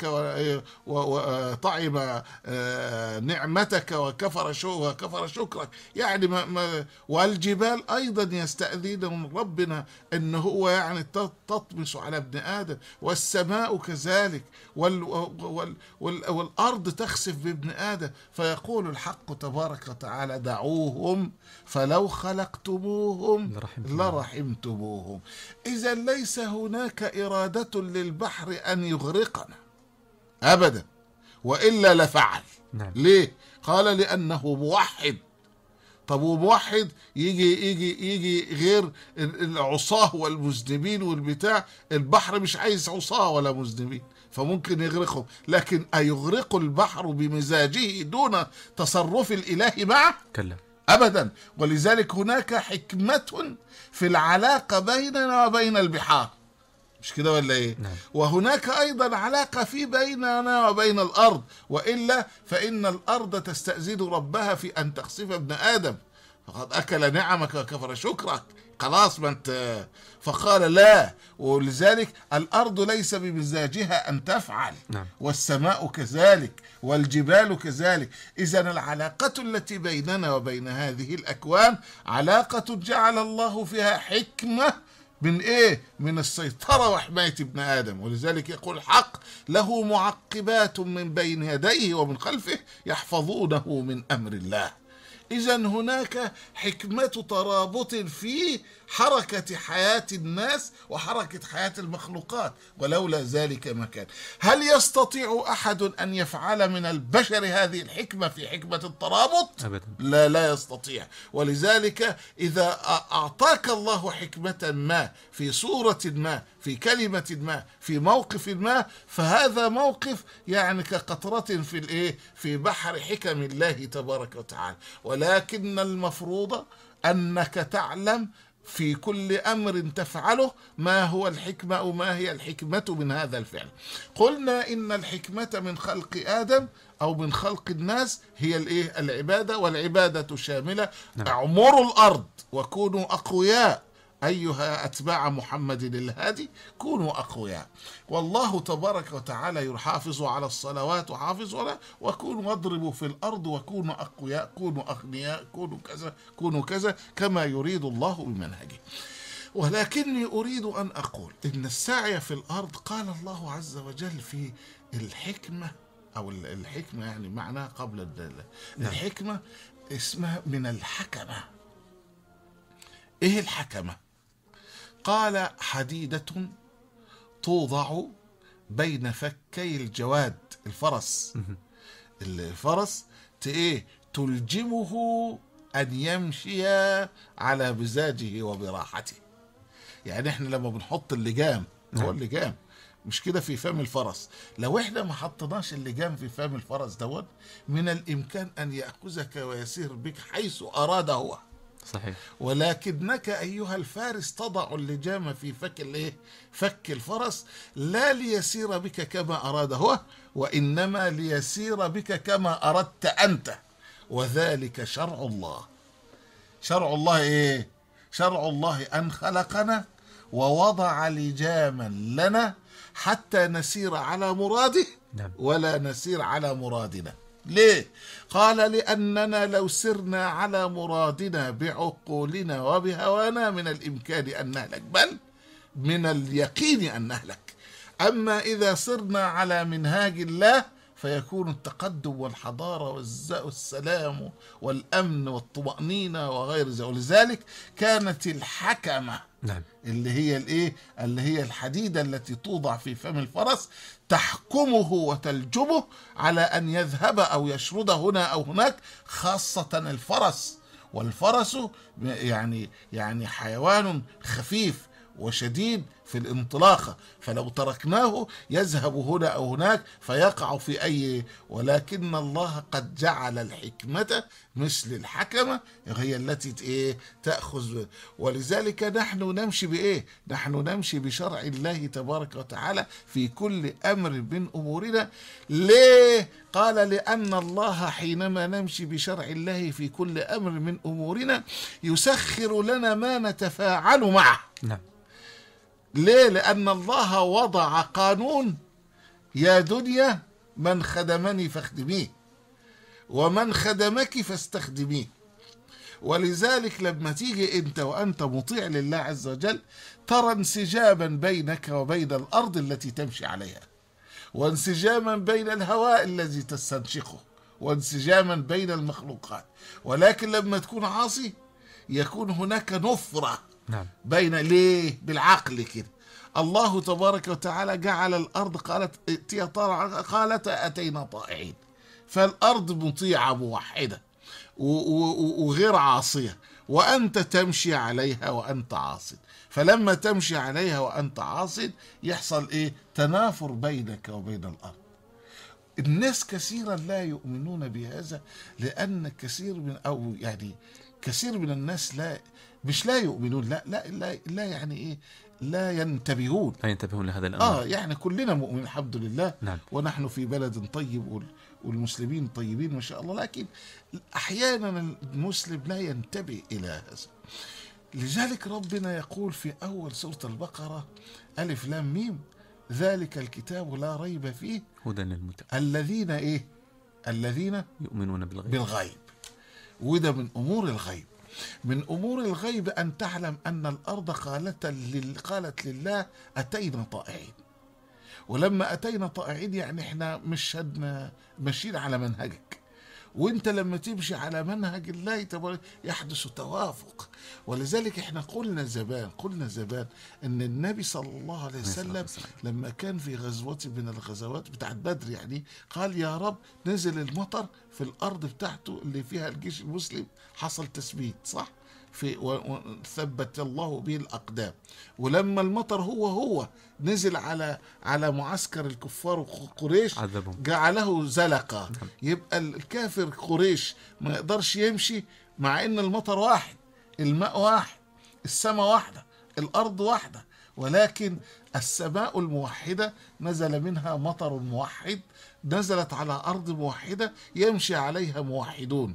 وطعم نعمتك وكفر شكرك. يعني والجبال أيضا يستأذن ربنا أن هو يعني تطمس على ابن آدم، والسماء كذلك، والأرض تخسف بابن آدم. فيقول الحق تبارك وتعالى: دعوهم فلو خلقتموهم لرحمتموهم. إذا ليس هناك إرادة للبحر أن يغرقنا أبدا، وإلا لفعل. نعم. ليه؟ قال: لأنه موحد. طب وموحد يجي غير العصاه والمذنبين والبتاع، البحر مش عايز عصاه ولا مذنبين فممكن يغرقهم، لكن أيغرق البحر بمزاجه دون تصرف الإله معه؟ كلا أبدا. ولذلك هناك حكمة في العلاقة بيننا وبين البحار، مش كده ولا ايه؟ نعم. وهناك ايضا علاقة في بيننا وبين الارض، وإلا فإن الارض تستأذن ربها في ان تخسف ابن ادم، فقد اكل نعمك وكفر شكرك، خلاص ما انت. فقال لا، ولذلك الارض ليس بمزاجها ان تفعل. نعم. والسماء كذلك والجبال كذلك. اذا العلاقة التي بيننا وبين هذه الاكوان علاقة جعل الله فيها حكمة من ايه؟ من السيطرة وحماية ابن آدم. ولذلك يقول الحق له معقبات من بين يديه ومن خلفه يحفظونه من أمر الله. إذا هناك حكمة ترابط في حركة حياة الناس وحركة حياة المخلوقات، ولولا ذلك ما كان. هل يستطيع أحد أن يفعل من البشر هذه الحكمة في حكمة الترابط؟ أبدا. لا يستطيع. ولذلك إذا أعطاك الله حكمة ما في صورة ما في كلمة ما في موقف ما، فهذا موقف يعني كقطرة في بحر حكم الله تبارك وتعالى. ولكن المفروض أنك تعلم في كل أمر تفعله ما هو الحكمة أو ما هي الحكمة من هذا الفعل. قلنا إن الحكمة من خلق آدم أو من خلق الناس هي العبادة، والعبادة شاملة. اعمروا الأرض وكونوا أقوياء أيها أتباع محمد الهادي، كونوا أقوياء. والله تبارك وتعالى يحافظ على الصلوات وحافظ على، وكونوا واضربوا في الأرض وكونوا أقوياء، كونوا أغنياء، كونوا كذا كونوا كذا كما يريد الله بمنهجه. ولكني أريد أن أقول إن السعي في الأرض قال الله عز وجل في الحكمة، أو الحكمة يعني معناها قبل الحكمة اسمها من الحكمة. إيه الحكمة؟ قال حديدة توضع بين فكي الجواد، الفرس تلجمه أن يمشي على مزاجه وبراحته. يعني احنا لما بنحط اللجام، هو اللجام مش كده في فم الفرس، لو احنا ما حطناش اللجام في فم الفرس دوت، من الإمكان أن يأخذك ويسير بك حيث أراد هو. صحيح. ولكنك أيها الفارس تضع اللجام في فك الفرس، لا ليسير بك كما أراد هو، وإنما ليسير بك كما أردت أنت. وذلك شرع الله. شرع الله إيه؟ شرع الله أن خلقنا ووضع لجاما لنا حتى نسير على مراده ولا نسير على مرادنا. ليه؟ قال لأننا لو سرنا على مرادنا بعقولنا وبهوانا من الإمكان أن نهلك، بل من اليقين أن نهلك. أما إذا سرنا على منهاج الله فيكون التقدم والحضارة والسلام والأمن والطمأنينة وغير ذلك. ولذلك كانت الحكمة اللي هي الحديدة التي توضع في فم الفرس تحكمه وتلجمه على أن يذهب أو يشرد هنا أو هناك، خاصة الفرس. والفرس يعني حيوان خفيف وشديد في الانطلاقة، فلو تركناه يذهب هنا أو هناك فيقع في أي. ولكن الله قد جعل الحكمة مثل الحكمة هي التي تأخذ. ولذلك نحن نمشي بإيه؟ نحن نمشي بشرع الله تبارك وتعالى في كل أمر من أمورنا. ليه؟ قال لأن الله حينما نمشي بشرع الله في كل أمر من أمورنا يسخر لنا ما نتفاعل معه. نعم. ليه؟ لأن الله وضع قانون: يا دنيا من خدمني فاخدميه، ومن خدمك فاستخدميه. ولذلك لما تيجي وأنت مطيع لله عز وجل ترى انسجاما بينك وبين الأرض التي تمشي عليها، وانسجاما بين الهواء الذي تستنشقه، وانسجاما بين المخلوقات. ولكن لما تكون عاصي يكون هناك نفرة بين. ليه؟ بالعقل كده. الله تبارك وتعالى جعل الأرض قالت أتينا طائعين، فالأرض مطيعة موحدة. وغير عاصية، وأنت تمشي عليها وأنت عاصٍ. فلما تمشي عليها وأنت عاصٍ يحصل إيه؟ تنافر بينك وبين الأرض. الناس كثيرا لا يؤمنون بهذا، لأن كثير من الناس لا يؤمنون، لا يعني إيه، لا ينتبهون لهذا الأمر. يعني كلنا مؤمنين الحمد لله. نعم. ونحن في بلد طيب والمسلمين طيبين ما شاء الله، لكن أحيانا المسلم لا ينتبه إلى هذا. لذلك ربنا يقول في أول سورة البقرة: ألف لام ميم ذلك الكتاب لا ريب فيه هدى للمتقين الذين يؤمنون بالغيب. وده من أمور الغيب أن تعلم أن الأرض قالت لله أتينا طائعين. ولما أتينا طائعين يعني إحنا مش ماشيين على منهجك، وانت لما تمشي على منهج الله يحدث توافق. ولذلك احنا قلنا زمان ان النبي صلى الله عليه وسلم لما كان في غزوة من الغزوات بتاعت بدر يعني قال: يا رب نزل المطر في الارض بتاعته اللي فيها الجيش المسلم، حصل تثبيت صح وثبت الله به الأقدام. ولما المطر هو نزل على معسكر الكفار وقريش جعله زلقا. يبقى الكافر قريش ما يقدرش يمشي، مع ان المطر واحد، الماء واحد، السماء واحدة، الأرض واحدة، ولكن السماء الموحدة نزل منها مطر موحد، نزلت على أرض موحدة يمشي عليها موحدون،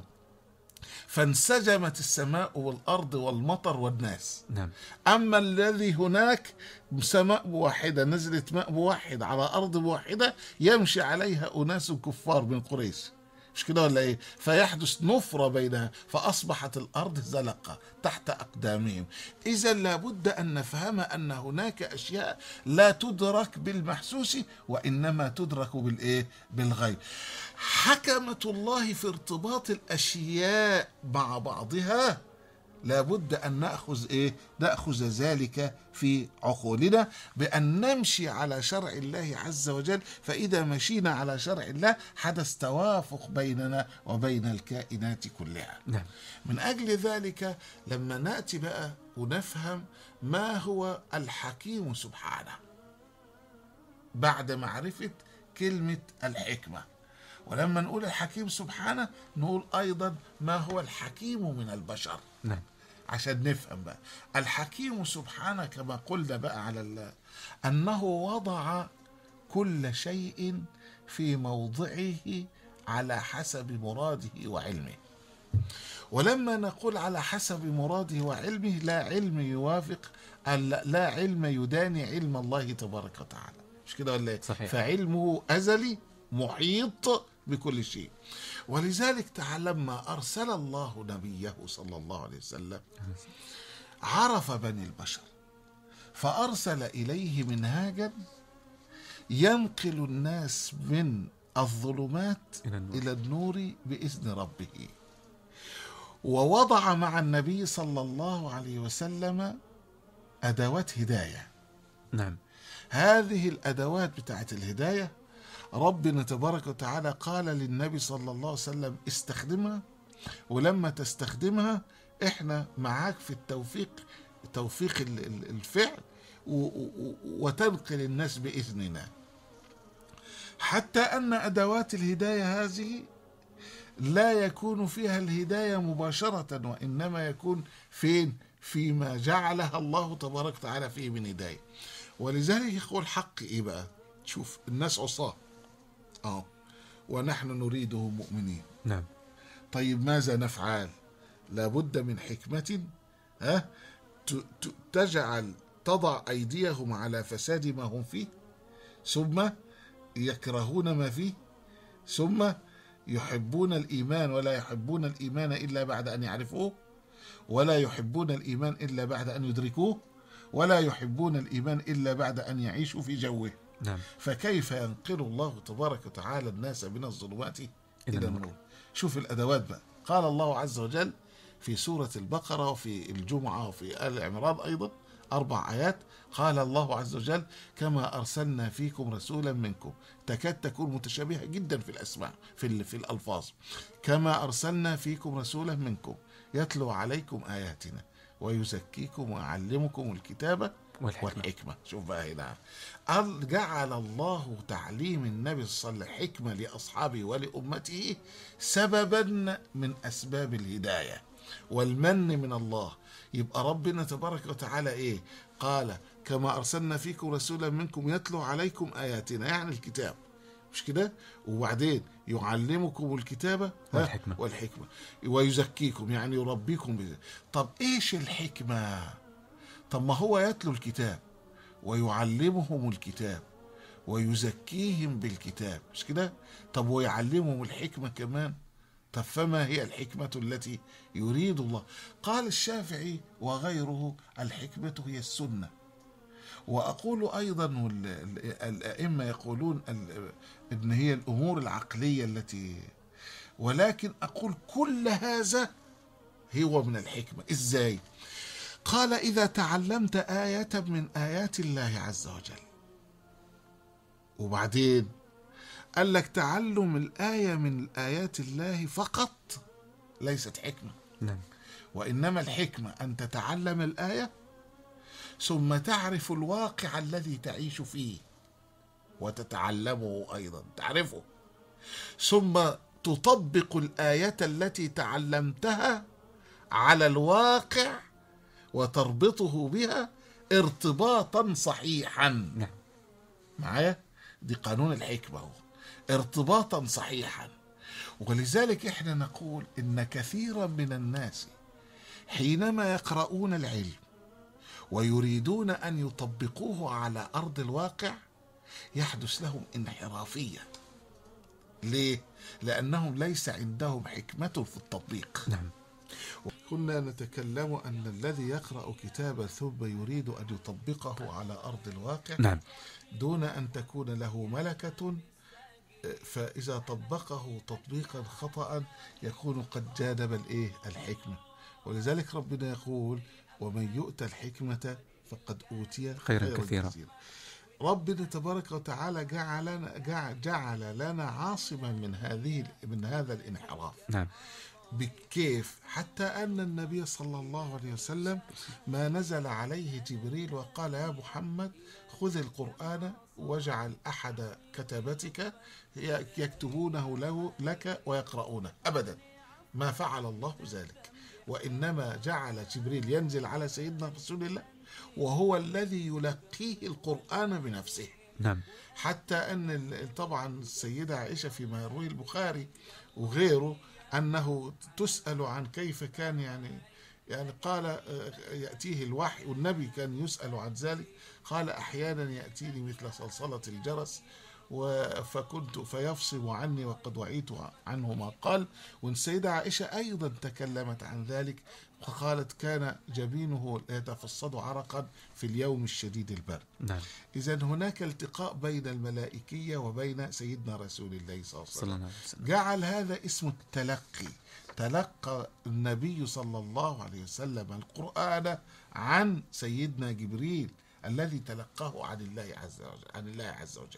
فانسجمت السماء والأرض والمطر والناس. نعم. أما الذي هناك سماء موحدة نزلت ماء موحد على أرض موحدة يمشي عليها أناس كفار من قريش، مش كده ولا إيه؟ فيحدث نفرة بينها، فأصبحت الأرض زلقة تحت أقدامهم. إذا لابد أن نفهم أن هناك أشياء لا تدرك بالمحسوس، وإنما تدرك بالغيب. حكمة الله في ارتباط الأشياء مع بعضها لابد أن نأخذ ذلك في عقولنا، بأن نمشي على شرع الله عز وجل. فإذا مشينا على شرع الله حدث توافق بيننا وبين الكائنات كلها. نعم. من أجل ذلك لما نأتي بقى ونفهم ما هو الحكيم سبحانه بعد معرفة كلمة الحكمة، ولما نقول الحكيم سبحانه نقول أيضا ما هو الحكيم من البشر. نعم. عشان نفهم بقى الحكيم سبحانه كما قلنا بقى على الله أنه وضع كل شيء في موضعه على حسب مراده وعلمه. ولما نقول على حسب مراده وعلمه لا علم يوافق، لا علم يداني علم الله تبارك وتعالى، مش كده ولا؟ صحيح. فعلمه أزلي محيط بكل شيء. ولذلك لما أرسل الله نبيه صلى الله عليه وسلم عرف بني البشر، فأرسل إليه منهاجا ينقل الناس من الظلمات إلى النور بإذن ربه. ووضع مع النبي صلى الله عليه وسلم أدوات هداية. نعم. هذه الأدوات بتاعت الهداية ربنا تبارك وتعالى قال للنبي صلى الله عليه وسلم استخدمها، ولما تستخدمها احنا معاك في توفيق الفعل وتنقل الناس بإذننا. حتى أن أدوات الهداية هذه لا يكون فيها الهداية مباشرة، وإنما يكون فيما جعلها الله تبارك وتعالى فيه من هداية. ولذلك يقول حق إيه بقى؟ شوف الناس عصاه ونحن نريدهم مؤمنين. نعم. طيب ماذا نفعل؟ لابد من حكمة تضع أيديهم على فساد ما هم فيه، ثم يكرهون ما فيه، ثم يحبون الإيمان ولا يحبون الإيمان إلا بعد أن يعرفوه، ولا يحبون الإيمان إلا بعد أن يدركوه، ولا يحبون الإيمان إلا بعد أن يعيشوا في جوه. نعم. فكيف ينقل الله تبارك وتعالى الناس من الظلمات إلى النور؟ شوف الأدوات بقى. قال الله عز وجل في سورة البقرة وفي الجمعة وفي آل عمران أيضا 4 آيات. قال الله عز وجل: كما أرسلنا فيكم رسولا منكم. تكاد تكون متشابهة جدا في الأسماء في الألفاظ. كما أرسلنا فيكم رسولا منكم يتلو عليكم آياتنا ويزكيكم ويعلمكم الكتاب والحكمة. شوف بقى هنا، جعل الله تعليم النبي صلى الله عليه وسلم حكمة لأصحابه ولأمته سببا من أسباب الهداية والمن من الله. يبقى ربنا تبارك وتعالى إيه؟ قال: كما أرسلنا فيكم رسولا منكم يتلو عليكم آياتنا، يعني الكتاب، مش كده؟ وبعدين يعلمكم الكتاب والحكمة ويزكيكم، يعني يربيكم بذلك. طب إيش الحكمة؟ طب ما هو يتلو الكتاب ويعلمهم الكتاب ويزكيهم بالكتاب، مش كده؟ طب ويعلمهم الحكمة كمان. طب فما هي الحكمة التي يريد الله؟ قال الشافعي وغيره: الحكمة هي السنة. وأقول أيضا، الأئمة يقولون إن هي الأمور العقلية التي، ولكن أقول كل هذا هو من الحكمة. إزاي؟ قال: إذا تعلمت آية من آيات الله عز وجل، وبعدين قال لك تعلم الآية من آيات الله فقط ليست حكمة. نعم. وإنما الحكمة أن تتعلم الآية ثم تعرف الواقع الذي تعيش فيه وتتعلمه أيضا، تعرفه، ثم تطبق الآية التي تعلمتها على الواقع وتربطه بها ارتباطا صحيحا. نعم. معايا؟ دي قانون الحكمة هو، ارتباطا صحيحا. ولذلك احنا نقول إن كثيرا من الناس حينما يقرؤون العلم ويريدون أن يطبقوه على أرض الواقع يحدث لهم انحرافية. ليه؟ لأنهم ليس عندهم حكمة في التطبيق. نعم. كنا نتكلم أن الذي يقرأ كتابا ثم يريد أن يطبقه على أرض الواقع، نعم، دون أن تكون له ملكة، فإذا طبقه تطبيقا خطأ يكون قد جانب الحكمة. ولذلك ربنا يقول: ومن يؤتى الحكمة فقد أوتي خيرا كثيرا. ربنا تبارك وتعالى جعل لنا عاصما من هذا الانحراف. نعم. بكيف؟ حتى أن النبي صلى الله عليه وسلم ما نزل عليه جبريل وقال: يا محمد خذ القرآن واجعل أحد كتبتك يكتبونه لك ويقرؤونه، أبدا ما فعل الله ذلك، وإنما جعل جبريل ينزل على سيدنا رسول الله وهو الذي يلقيه القرآن بنفسه. نعم. حتى أن طبعا السيدة عائشة فيما يرويه البخاري وغيره أنه تسأل عن كيف كان يعني قال: يأتيه الوحي، والنبي كان يسأل عن ذلك، قال: أحيانا يأتيني مثل صلصلة الجرس فكنت فيفصم عني وقد وعيت عنه ما قال. والسيدة عائشة أيضا تكلمت عن ذلك فقالت: كان جبينه يتفصد عرقا في اليوم الشديد البرد. نعم. إذن هناك التقاء بين الملائكية وبين سيدنا رسول الله صلى الله عليه وسلم. جعل هذا اسم التلقي. تلقى النبي صلى الله عليه وسلم القرآن عن سيدنا جبريل الذي تلقاه عن الله عز وجل.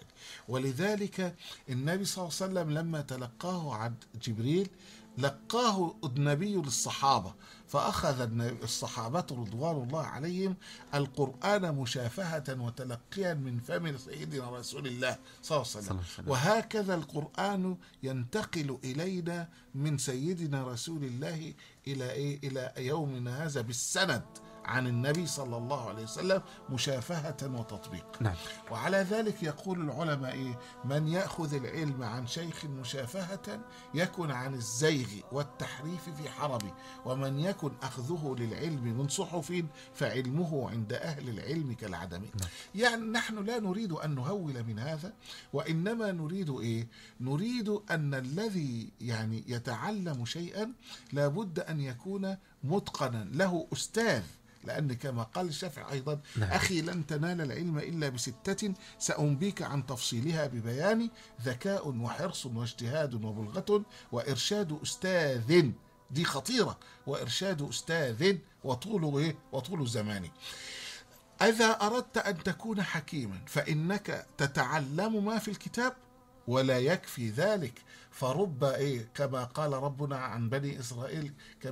ولذلك النبي صلى الله عليه وسلم لما تلقاه عن جبريل لقاه النبي للصحابة، فأخذ الصحابة رضوان الله عليهم القرآن مشافهة وتلقيا من فم سيدنا رسول الله صلى الله عليه وسلم. وهكذا القرآن ينتقل إلينا من سيدنا رسول الله إلى يومنا هذا بالسند عن النبي صلى الله عليه وسلم مشافهة وتطبيق. نعم. وعلى ذلك يقول العلماء: من يأخذ العلم عن شيخ مشافهة يكن عن الزيغ والتحريف في حربه، ومن يكن أخذه للعلم من صحف فعلمه عند أهل العلم كالعدم. نعم. يعني نحن لا نريد أن نهول من هذا، وإنما نريد نريد أن الذي يتعلم شيئا لابد أن يكون متقنا له أستاذ، لأن كما قال الشافعي أيضا: نعم. أخي لن تنال العلم إلا ب6 سأنبيك عن تفصيلها ببيان: ذكاء وحرص واجتهاد وبلغة وإرشاد أستاذ، دي خطيرة، وإرشاد أستاذ وطول زمان. إذا أردت أن تكون حكيما فإنك تتعلم ما في الكتاب ولا يكفي ذلك، فرب كما قال ربنا عن بني إسرائيل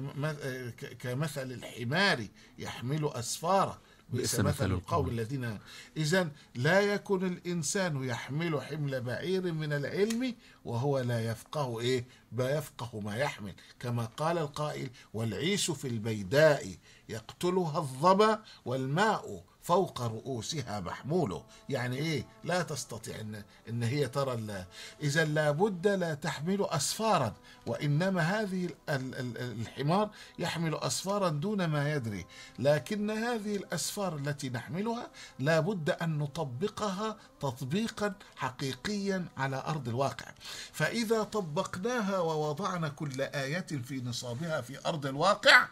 كمثل الحمار يحمل أسفارا بئس مثل القوم الذين. إذن لا يكون الإنسان يحمل حمل بعير من العلم وهو لا يفقه ما يفقه ما يحمل، كما قال القائل: والعيش في البيداء يقتلها الظما والماء فوق رؤوسها محموله. يعني لا تستطيع إن هي ترى. إذا لابد لا تحمل أسفارا، وإنما هذه الحمار يحمل أسفارا دون ما يدري، لكن هذه الأسفار التي نحملها لابد أن نطبقها تطبيقا حقيقيا على أرض الواقع. فإذا طبقناها ووضعنا كل آية في نصابها في أرض الواقع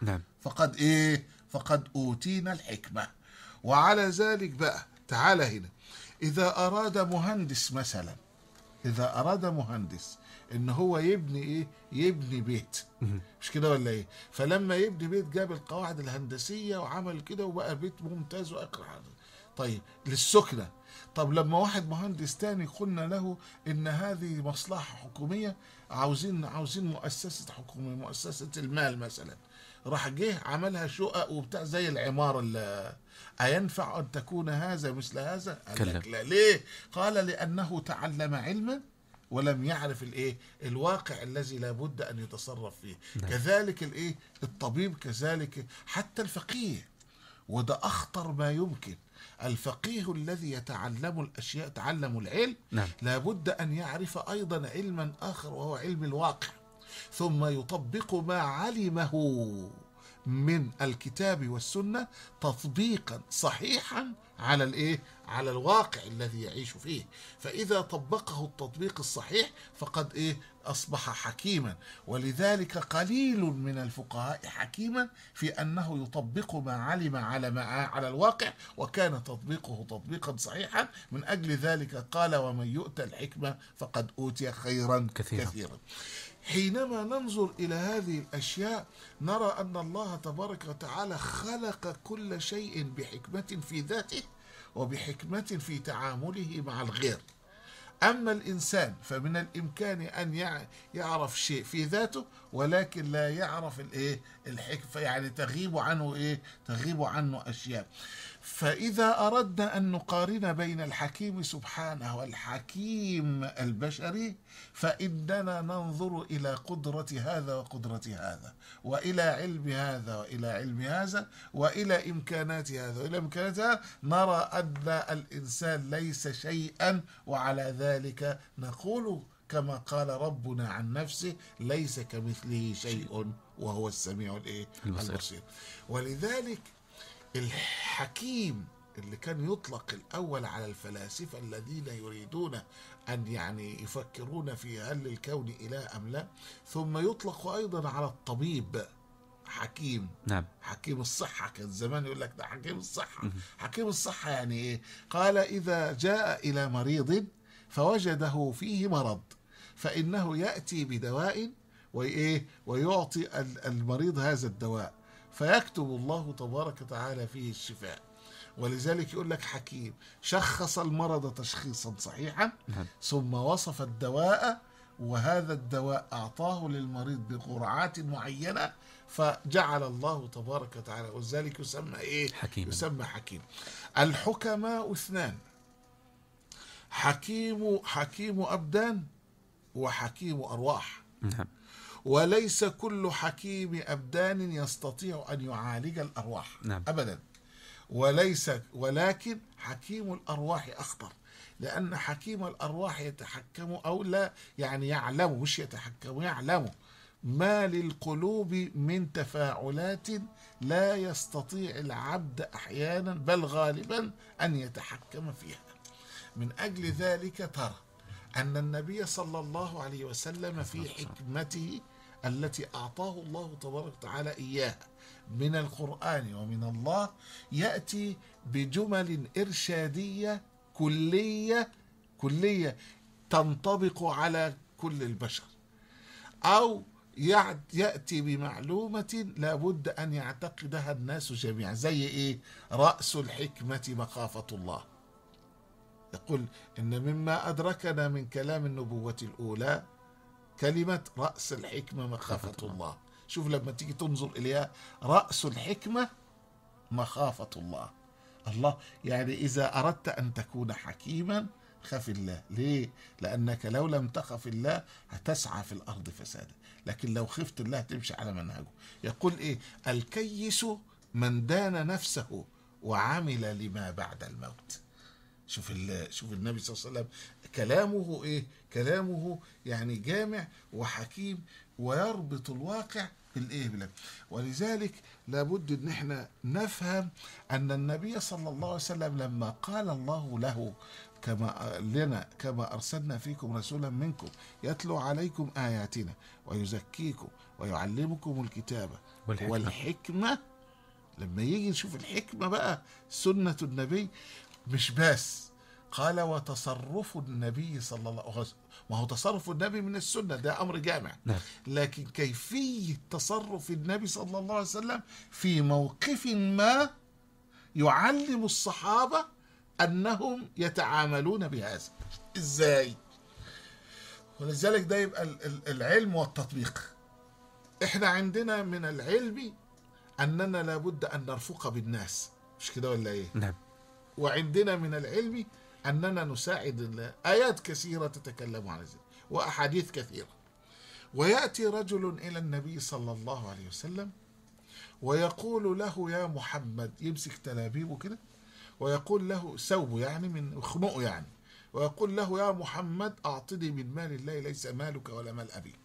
فقد أوتينا الحكمة. وعلى ذلك بقى تعال هنا، إذا أراد مهندس مثلا، إذا أراد مهندس إن هو يبني يبني بيت، مش كده ولا فلما يبني بيت جاب القواعد الهندسية وعمل كده وبقى بيت ممتاز وأقرأ. طيب للسكنة. طب لما واحد مهندس تاني قلنا له إن هذه مصلحة حكومية، عاوزين مؤسسة حكومية، مؤسسة المال مثلا، راح جه عملها شقق وبتاع زي العمارة أينفع أن تكون هذا مثل هذا؟ قال لك لا. ليه؟ قال لأنه تعلم علما ولم يعرف الواقع الذي لابد أن يتصرف فيه. كذلك الطبيب، كذلك حتى الفقيه، وده أخطر ما يمكن. الفقيه الذي يتعلم الأشياء، تعلم العلم، لابد أن يعرف أيضا علما آخر وهو علم الواقع، ثم يطبق ما علمه من الكتاب والسنة تطبيقا صحيحا على الواقع الذي يعيش فيه. فإذا طبقه التطبيق الصحيح فقد أصبح حكيما. ولذلك قليل من الفقهاء حكيما في أنه يطبق ما علم على الواقع وكان تطبيقه تطبيقا صحيحا. من أجل ذلك قال: ومن يؤتى الحكمة فقد أوتي خيرا كثيرا. حينما ننظر إلى هذه الأشياء نرى أن الله تبارك وتعالى خلق كل شيء بحكمة في ذاته وبحكمة في تعامله مع الغير. أما الإنسان فمن الإمكان أن يعرف شيء في ذاته ولكن لا يعرف الحكمة، يعني تغيب عنه أشياء. فإذا أردنا أن نقارن بين الحكيم سبحانه والحكيم البشري فإننا ننظر إلى قدرة هذا وقدرة هذا، وإلى علم هذا وإلى علم هذا، وإلى إمكانات هذا وإلى إمكانات هذا، نرى أن الإنسان ليس شيئا. وعلى ذلك نقول كما قال ربنا عن نفسه: ليس كمثله شيء وهو السميع البصير. ولذلك الحكيم اللي كان يطلق الأول على الفلاسفة الذين يريدون أن يفكرون في هل الكون إله أم لا، ثم يطلق أيضا على الطبيب حكيم. حكيم الصحة، كان زمان يقول لك ده حكيم الصحة. حكيم الصحة يعني قال: إذا جاء إلى مريض فوجده فيه مرض فإنه يأتي بدواء ويعطي المريض هذا الدواء فيكتب الله تبارك وتعالى فيه الشفاء. ولذلك يقول لك حكيم شخص المرض تشخيصا صحيحا ثم وصف الدواء، وهذا الدواء أعطاه للمريض بجرعات معينة فجعل الله تبارك وتعالى، وذلك يسمى يسمى حكيم. الحكماء اثنان: حكيم أبدان وحكيم أرواح. وليس كل حكيم أبدان يستطيع أن يعالج الأرواح أبدا، ولكن حكيم الأرواح أخطر، لأن حكيم الأرواح يتحكم أو لا يعلم، مش يتحكم، يعلم ما للقلوب من تفاعلات لا يستطيع العبد أحيانا بل غالبا أن يتحكم فيها. من أجل ذلك ترى أن النبي صلى الله عليه وسلم في حكمته التي أعطاه الله تبارك وتعالى إياها من القرآن ومن الله يأتي بجمل إرشادية كلية تنطبق على كل البشر، أو يأتي بمعلومة لابد أن يعتقدها الناس جميعا. زي إيه؟ رأس الحكمة مخافة الله. يقول إن مما أدركنا من كلام النبوة الأولى كلمة رأس الحكمة مخافة الله. شوف لما تيجي تنظر إليها، رأس الحكمة مخافة الله. الله يعني إذا أردت أن تكون حكيما خف الله. ليه؟ لأنك لو لم تخف الله هتسعى في الأرض فسادا، لكن لو خفت الله تمشي على منهجه. يقول إيه؟ الكيس من دان نفسه وعمل لما بعد الموت. شوف النبي صلى الله عليه وسلم كلامه إيه؟ كلامه يعني جامع وحكيم ويربط الواقع بالإيه؟ ولذلك لابد ان احنا نفهم ان النبي صلى الله عليه وسلم لما قال الله له كما أرسلنا فيكم رسولا منكم يتلو عليكم آياتنا ويزكيكم ويعلمكم الكتاب والحكمة. لما يجي نشوف الحكمة بقى سنة النبي، مش بس قال وتصرف النبي صلى الله عليه وسلم، ما هو تصرف النبي من السنة ده أمر جامع، لكن كيفية تصرف النبي صلى الله عليه وسلم في موقف ما يعلم الصحابة أنهم يتعاملون بهذا إزاي. ولذلك ده يبقى العلم والتطبيق. إحنا عندنا من العلم أننا لابد أن نرفق بالناس، مش كده ولا إيه؟ نعم. وعندنا من العلم أننا نساعد الله. آيات كثيرة تتكلم عن ذلك وأحاديث كثيرة. ويأتي رجل إلى النبي صلى الله عليه وسلم ويقول له يا محمد، يمسك تلابيبه كده ويقول له ثوبه يعني من خنقه يعني، ويقول له يا محمد أعطني من مال الله ليس مالك ولا مال أبيك.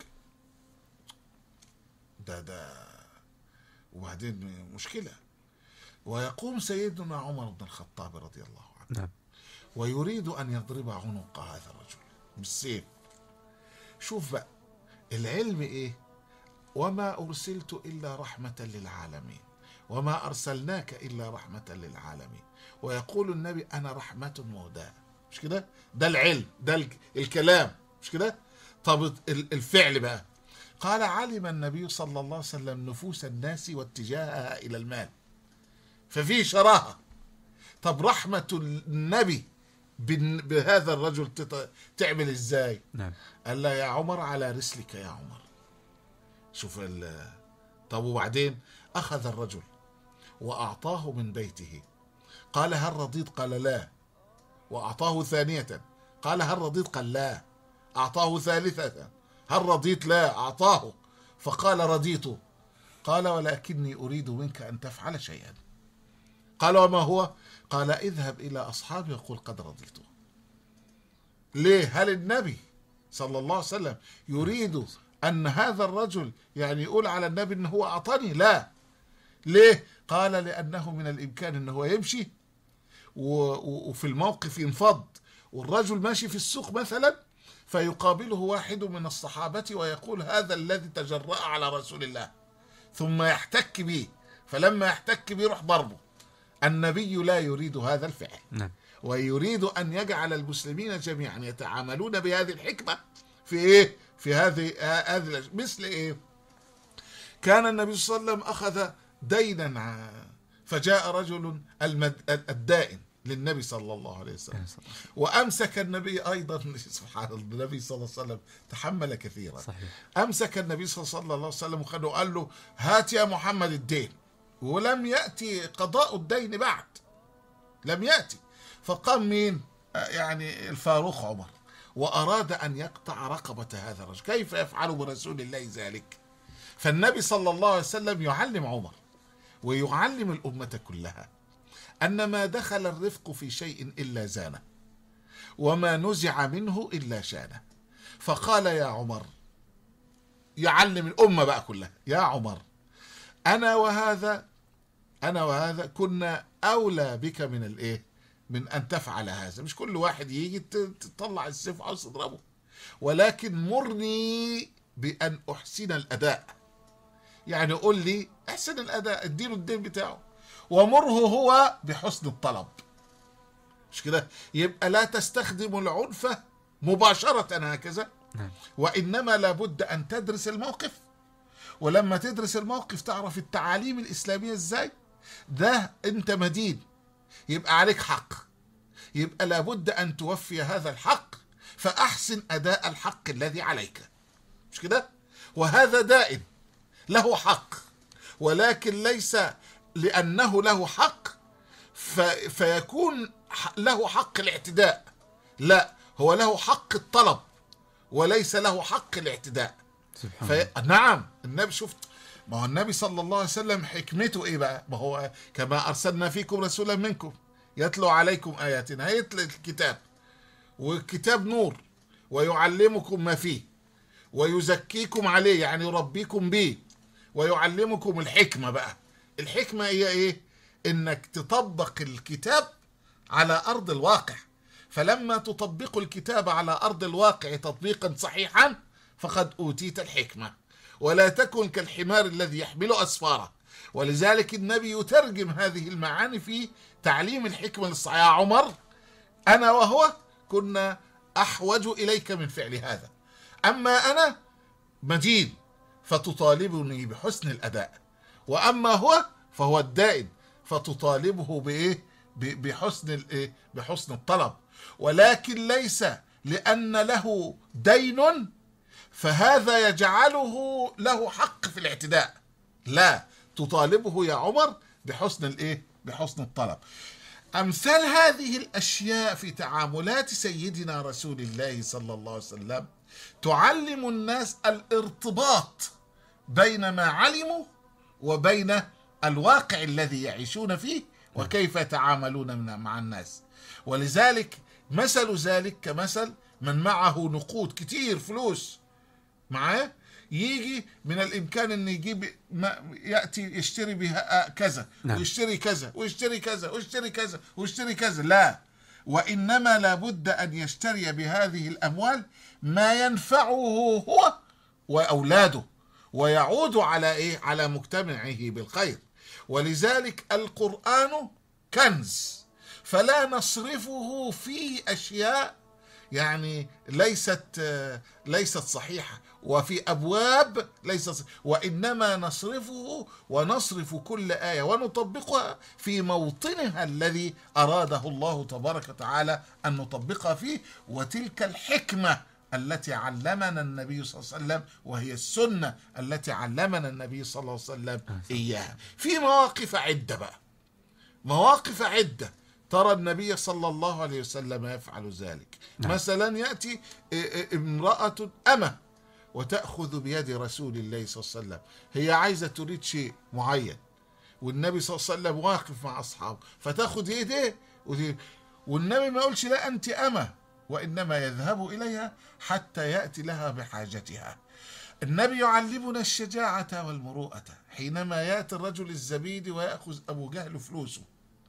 ده وبعدين مشكلة. ويقوم سيدنا عمر بن الخطاب رضي الله عنه نعم. ويريد أن يضرب عنق هذا الرجل بالسيف. شوف بقى العلم إيه؟ وما أرسلت إلا رحمة للعالمين وما أرسلناك إلا رحمة للعالمين. ويقول النبي أنا رحمة مهداة، مش كده؟ ده العلم، ده الكلام، مش كده؟ طب الفعل بقى، قال علم النبي صلى الله عليه وسلم نفوس الناس واتجاهها إلى المال ففي شراهة. طب رحمة النبي بهذا الرجل تعمل ازاي؟ نعم. قال له يا عمر على رسلك يا عمر. شوف طب وبعدين أخذ الرجل وأعطاه من بيته. قال هل رضيت؟ قال لا. وأعطاه ثانية. قال هل رضيت؟ قال لا. أعطاه ثالثة. هل رضيت؟ لا. أعطاه. فقال رضيت. قال ولكني أريد منك أن تفعل شيئا. قال وما هو؟ قال اذهب إلى أصحابي وقل قد رضيت. ليه؟ هل النبي صلى الله عليه وسلم يريد أن هذا الرجل يعني يقول على النبي أنه هو أعطاني؟ لا. ليه؟ قال لأنه من الإمكان أنه هو يمشي وفي الموقف ينفض والرجل ماشي في السوق مثلا فيقابله واحد من الصحابة ويقول هذا الذي تجرأ على رسول الله، ثم يحتك به، فلما يحتك به يروح ضربه. النبي لا يريد هذا الفعل. نعم. ويريد أن يجعل المسلمين جميعا يتعاملون بهذه الحكمة في إيه؟ في هذه مثل إيه؟ كان النبي صلى الله عليه وسلم أخذ دينا فجاء رجل الدائن للنبي صلى الله عليه وسلم وأمسك النبي أيضا. سبحان الله، النبي صلى الله عليه وسلم تحمل كثيرا. صحيح. أمسك النبي صلى الله عليه وسلم وقال له هات يا محمد الدين، ولم يأتي قضاء الدين بعد، لم يأتي. فقام مين؟ يعني الفاروق عمر وأراد أن يقطع رقبة هذا الرجل. كيف يفعل برسول الله ذلك؟ فالنبي صلى الله عليه وسلم يعلم عمر ويعلم الأمة كلها أن ما دخل الرفق في شيء إلا زانه وما نزع منه إلا شانه. فقال يا عمر، يعلم الأمة بقى كلها، يا عمر أنا وهذا كنا أولى بك من الإيه؟ من أن تفعل هذا. مش كل واحد يجي تطلع السيف عاوز تضربه، ولكن مرني بأن أحسن الأداء. يعني قول لي أحسن الأداء، اديله الدين بتاعه، ومره هو بحسن الطلب. مش كده؟ يبقى لا تستخدم العنف مباشرة هكذا، وإنما لابد أن تدرس الموقف ولما تدرس الموقف تعرف التعاليم الإسلامية إزاي. ده أنت مدين، يبقى عليك حق، يبقى لابد أن توفي هذا الحق، فأحسن أداء الحق الذي عليك، مش كده؟ وهذا دائن له حق، ولكن ليس لأنه له حق فيكون له حق الاعتداء، لا، هو له حق الطلب وليس له حق الاعتداء. نعم، النبي شفت، ما هو النبي صلى الله عليه وسلم حكمته ايه بقى؟ ما هو كما ارسلنا فيكم رسولا منكم يتلو عليكم اياتنا، هيتلو الكتاب، والكتاب نور، ويعلمكم ما فيه، ويزكيكم عليه، يعني يربيكم به، ويعلمكم الحكمة. بقى الحكمة هي ايه؟ انك تطبق الكتاب على ارض الواقع، فلما تطبق الكتاب على ارض الواقع تطبيقا صحيحا فقد اوتيت الحكمة، ولا تكن كالحمار الذي يحمل اسفاره. ولذلك النبي يترجم هذه المعاني في تعليم الحكمة للصحابة. يا عمر، انا وهو كنا احوج اليك من فعل هذا، اما انا مدين فتطالبني بحسن الاداء، واما هو فهو الدائن فتطالبه بايه؟ بحسن الطلب. ولكن ليس لان له دين فهذا يجعله له حق في الاعتداء، لا، تطالبه يا عمر بحسن الطلب. امثال هذه الاشياء في تعاملات سيدنا رسول الله صلى الله عليه وسلم تعلم الناس الارتباط بين ما علموا وبين الواقع الذي يعيشون فيه وكيف يتعاملون مع الناس. ولذلك مثل ذلك كمثل من معه نقود كتير، فلوس معاه، يجي من الامكان ان يجيب ياتي يشتري بها كذا، ويشتري كذا ويشتري كذا ويشتري كذا ويشتري كذا، لا، وانما لابد ان يشتري بهذه الاموال ما ينفعه هو واولاده ويعود على ايه؟ على مجتمعه بالخير. ولذلك القرآن كنز، فلا نصرفه في اشياء يعني ليست صحيحة، وفي أبواب ليست، وإنما نصرف كل آية ونطبقها في موطنها الذي أراده الله تبارك وتعالى أن نطبقها فيه. وتلك الحكمة التي علمنا النبي صلى الله عليه وسلم، وهي السنة التي علمنا النبي صلى الله عليه وسلم إياها. في مواقف عدة بقى، مواقف عدة ترى النبي صلى الله عليه وسلم يفعل ذلك. مثلا يأتي امرأة أمة وتأخذ بيد رسول الله صلى الله عليه وسلم، هي عايزة تريد شيء معين، والنبي صلى الله عليه وسلم واقف مع أصحابه، فتأخذ يده، والنبي ما يقولش لا أنت أمة، وإنما يذهب إليها حتى يأتي لها بحاجتها. النبي يعلمنا الشجاعة والمروءة حينما يأتي الرجل الزبيدي ويأخذ أبو جهل فلوسه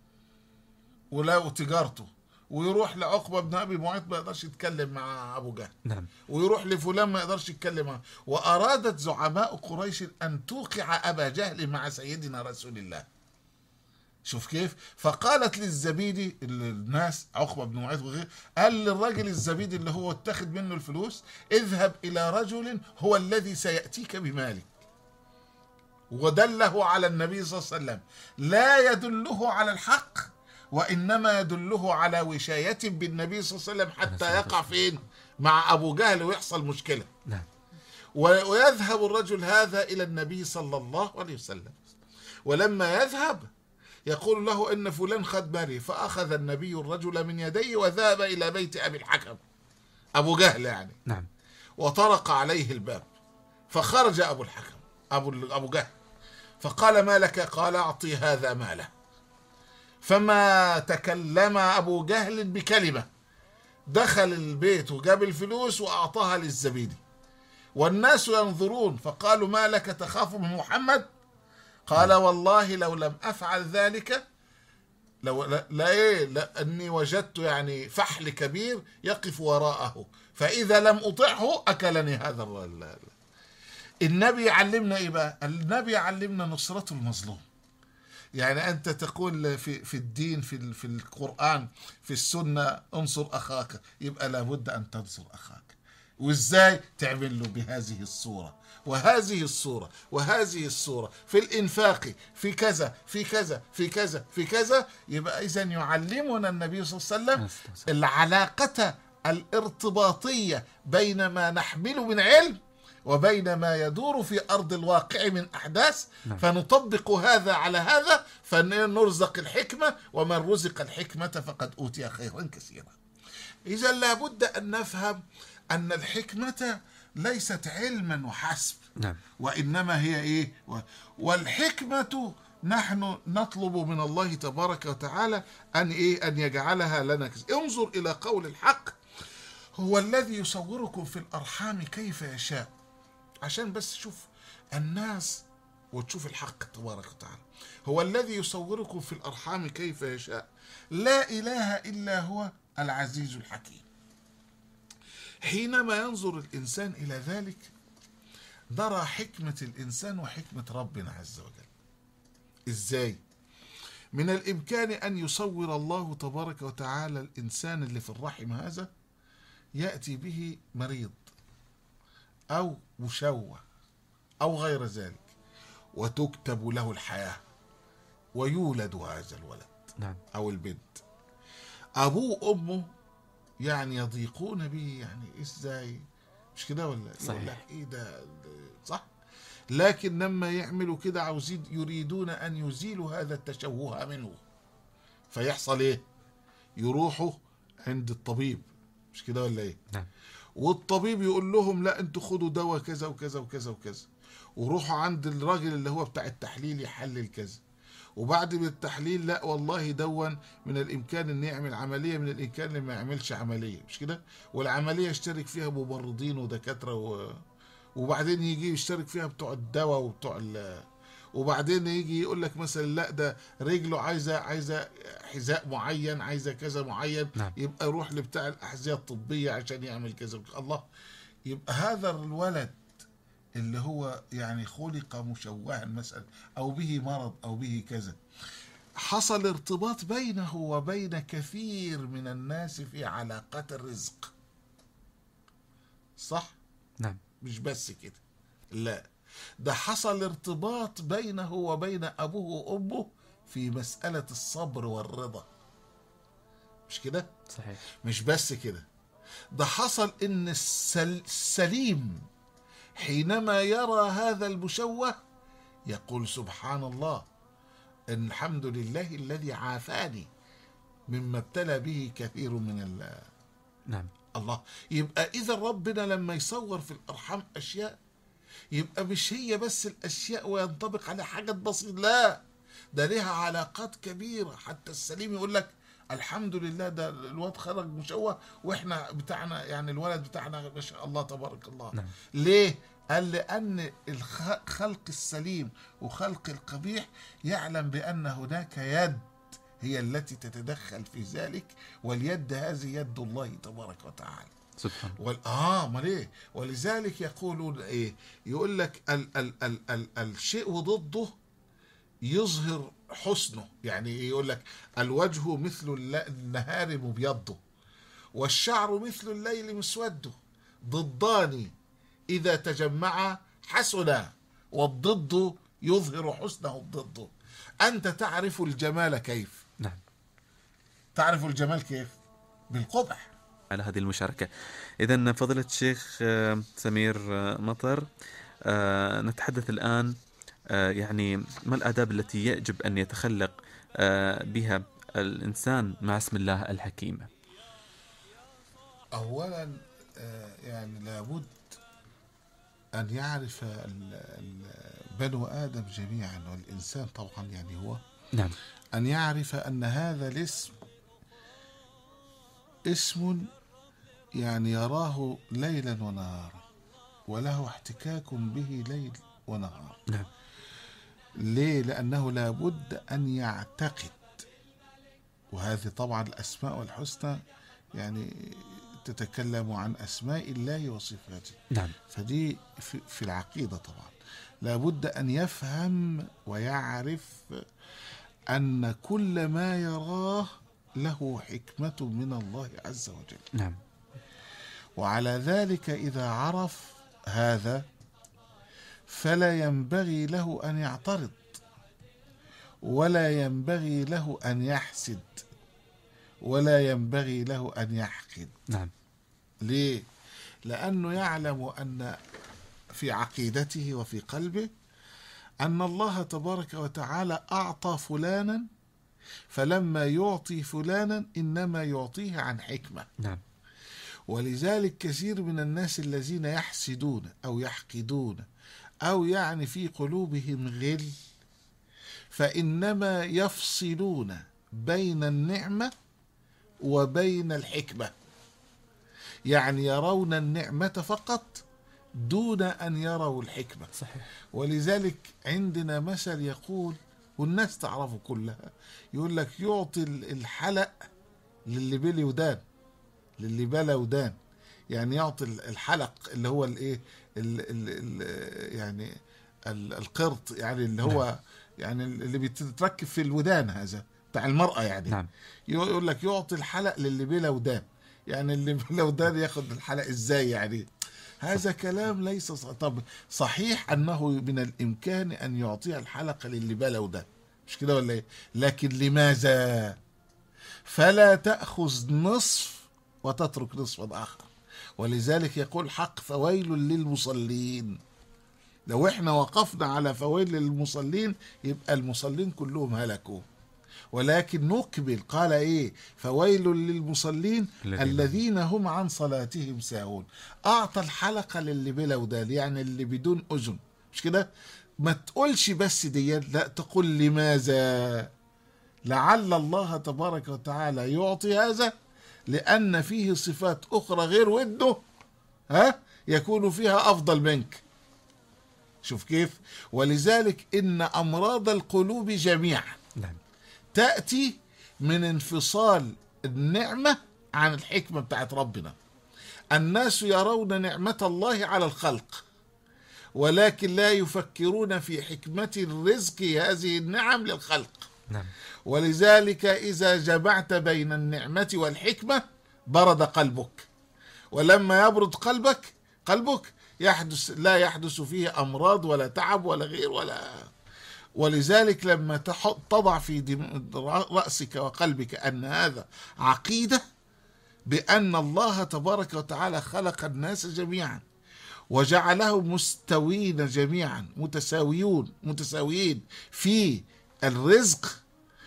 ولا تجارته، ويروح لعقبة بن أبي معيط ما يقدرش يتكلم مع أبو جهل، نعم، ويروح لفلان ما يقدرش يتكلم معه. وأرادت زعماء قريش أن توقع أبا جهل مع سيدنا رسول الله. شوف كيف؟ فقالت للزبيدي، الناس عقبة بن معيط وغيره، قال للرجل الزبيدي اللي هو اتخذ منه الفلوس: اذهب إلى رجل هو الذي سيأتيك بمالك. ودله على النبي صلى الله عليه وسلم، لا يدله على الحق، وإنما يدله على وشاية بالنبي صلى الله عليه وسلم حتى يقع فين؟ مع أبو جهل ويحصل مشكلة. نعم. ويذهب الرجل هذا إلى النبي صلى الله عليه وسلم، ولما يذهب يقول له إن فلان خد مالي، فأخذ النبي الرجل من يديه وذهب إلى بيت أبي الحكم، أبو جهل يعني. نعم. وطرق عليه الباب، فخرج أبو الحكم أبو جهل، فقال: ما لك؟ قال: أعطي هذا ماله. فما تكلم أبو جهل بكلمة، دخل البيت وجاب الفلوس وأعطاها للزبيدي، والناس ينظرون، فقالوا: ما لك تخاف من محمد؟ قال: والله لو لم أفعل ذلك لأني وجدت يعني فحل كبير يقف وراءه، فإذا لم أطعه أكلني هذا الرجل. النبي يعلمنا إيه بقى؟ النبي يعلمنا نصرة المظلوم. يعني أنت تقول في الدين، في القرآن، في السنة: انصر أخاك، يبقى لابد أن تنصر أخاك. وإزاي تعمل له بهذه الصورة وهذه الصورة وهذه الصورة في الإنفاق في كذا في كذا في كذا في كذا. يبقى إذن يعلمنا النبي صلى الله عليه وسلم العلاقة الارتباطية بين ما نحمل من علم وبين ما يدور في أرض الواقع من أحداث، فنطبق هذا على هذا فنرزق الحكمة، ومن رزق الحكمة فقد أوتي خيرا كثيرا. إذا لابد أن نفهم أن الحكمة ليست علما وحسب، وإنما هي إيه؟ والحكمة نحن نطلب من الله تبارك وتعالى أن إيه؟ أن يجعلها لنا. انظر إلى قول الحق: هو الذي يصوركم في الأرحام كيف يشاء. عشان بس تشوف الناس وتشوف الحق تبارك وتعالى. هو الذي يصوركم في الأرحام كيف يشاء، لا إله إلا هو العزيز الحكيم. حينما ينظر الإنسان إلى ذلك نرى حكمة الإنسان وحكمة ربنا عز وجل. إزاي؟ من الإمكان أن يصور الله تبارك وتعالى الإنسان اللي في الرحم هذا يأتي به مريض أو مشوه أو غير ذلك، وتكتب له الحياة ويولد هذا الولد أو البنت. أبوه وأمه يعني يضيقون به، يعني إزاي؟ مش كده ولا؟ يقول لك إيه ده؟ صح؟ لكن لما يعملوا كده عاوزين يريدون أن يزيلوا هذا التشوه منه، فيحصل إيه؟ يروحوا عند الطبيب، مش كده ولا إيه؟ والطبيب يقول لهم لا انتوا خدوا دواء كذا وكذا وكذا وكذا، وروحوا عند الراجل اللي هو بتاع التحليل يحلل كذا، وبعد التحليل لا والله دون من الامكان ان يعمل عمليه، من الامكان ان ما يعملش عمليه، مش كده؟ والعمليه يشترك فيها ممرضين ودكاتره وبعدين يجي يشترك فيها بتوع الدواء وبتوع وبعدين يجي يقول لك مثلا لا ده رجله عايزه حذاء معين، عايزه كذا معين، يبقى يروح لبتاع الاحذيه الطبيه عشان يعمل كذا. الله، يبقى هذا الولد اللي هو يعني خلق مشوها مثلا او به مرض او به كذا، حصل ارتباط بينه وبين كثير من الناس في علاقات الرزق. صح؟ مش بس كده، لا، ده حصل ارتباط بينه وبين أبوه وأمه في مسألة الصبر والرضا، مش كده؟ صحيح. مش بس كده، ده حصل إن السليم حينما يرى هذا المشوه يقول سبحان الله، إن الحمد لله الذي عافاني مما ابتلى به كثير من الله. يبقى إذا ربنا لما يصور في الأرحام أشياء يبقى مش هي بس الأشياء وينطبق على حاجات بسيطة، لا، ده لها علاقات كبيرة. حتى السليم يقول لك الحمد لله ده الواد خرج مشوه وإحنا بتاعنا يعني الولد بتاعنا ما شاء الله تبارك الله. ليه؟ قال لأن الخلق السليم وخلق القبيح يعلم بأن هناك يد هي التي تتدخل في ذلك، واليد هذه يد الله تبارك وتعالى سبحان الله. ليه؟ ولذلك يقولون ايه؟ يقول لك الشيء وضده يظهر حسنه. يعني يقول لك الوجه مثل النهار مبيضه والشعر مثل الليل مسوده، ضدان إذا تجمعا حسنا، والضد يظهر حسنه الضد. أنت تعرف الجمال كيف؟ تعرف الجمال كيف؟ بالقبح. على هذه المشاركة. إذن فضيلة الشيخ سمير مطر، نتحدث الآن يعني ما الآداب التي يجب أن يتخلق بها الإنسان مع اسم الله الحكيم؟ أولا يعني لابد أن يعرف بنو آدم جميعا والإنسان طبعا يعني هو أن يعرف أن هذا الاسم اسم يعني يراه ليلا ونهارا وله احتكاك به ليل ونهار. ليه؟ لأنه لابد أن يعتقد، وهذه طبعا الأسماء والحسنى يعني تتكلم عن أسماء الله وصفاته. فدي في العقيدة طبعا لابد أن يفهم ويعرف أن كل ما يراه له حكمة من الله عز وجل. وعلى ذلك إذا عرف هذا فلا ينبغي له أن يعترض، ولا ينبغي له أن يحسد، ولا ينبغي له أن يحقد. نعم. ليه؟ لأنه يعلم أن في عقيدته وفي قلبه أن الله تبارك وتعالى أعطى فلانا، فلما يعطي فلانا إنما يعطيه عن حكمة. نعم. ولذلك كثير من الناس الذين يحسدون أو يحقدون أو يعني في قلوبهم غل، فإنما يفصلون بين النعمة وبين الحكمة، يعني يرون النعمة فقط دون أن يروا الحكمة. صحيح. ولذلك عندنا مثل يقول، والناس تعرفه كلها، يقول لك يعطي الحلق للي بلي ودان، للي بلا ودان، يعني يعطي الحلق اللي هو الايه يعني القرط، يعني اللي هو يعني اللي بيتركب في الودان، هذا بتاع المرأة يعني. نعم. يقول لك يعطي الحلق للي بلا ودان، يعني اللي بلا ودان ياخد الحلق ازاي يعني؟ هذا كلام ليس طب صحيح أنه من الإمكان أن يعطي الحلقة للي بلا ودان، مش كده ولا إيه؟ لكن لماذا؟ فلا تأخذ نصف وتترك نصف آخر. ولذلك يقول حق فويل للمصلين. لو احنا وقفنا على فويل للمصلين يبقى المصلين كلهم هلكوا، ولكن نقبل قال ايه؟ فويل للمصلين الذين هم عن صلاتهم ساهون. اعطى الحلقة للي بلا ودان، يعني اللي بدون اذن، مش كده؟ ما تقولش بس دي، لا، تقول لماذا؟ لعل الله تبارك وتعالى يعطي هذا لأن فيه صفات أخرى غير ودنه يكون فيها أفضل منك. شوف كيف؟ ولذلك إن أمراض القلوب جميعا تأتي من انفصال النعمة عن الحكمة بتاعت ربنا. الناس يرون نعمة الله على الخلق، ولكن لا يفكرون في حكمة الرزق هذه النعم للخلق. نعم. ولذلك إذا جمعت بين النعمة والحكمة برد قلبك، ولما يبرد قلبك لا يحدث فيه أمراض ولا تعب ولا غير ولا. ولذلك لما تضع في رأسك وقلبك أن هذا عقيدة بأن الله تبارك وتعالى خلق الناس جميعا وجعلهم مستوين جميعا متساويين في الرزق،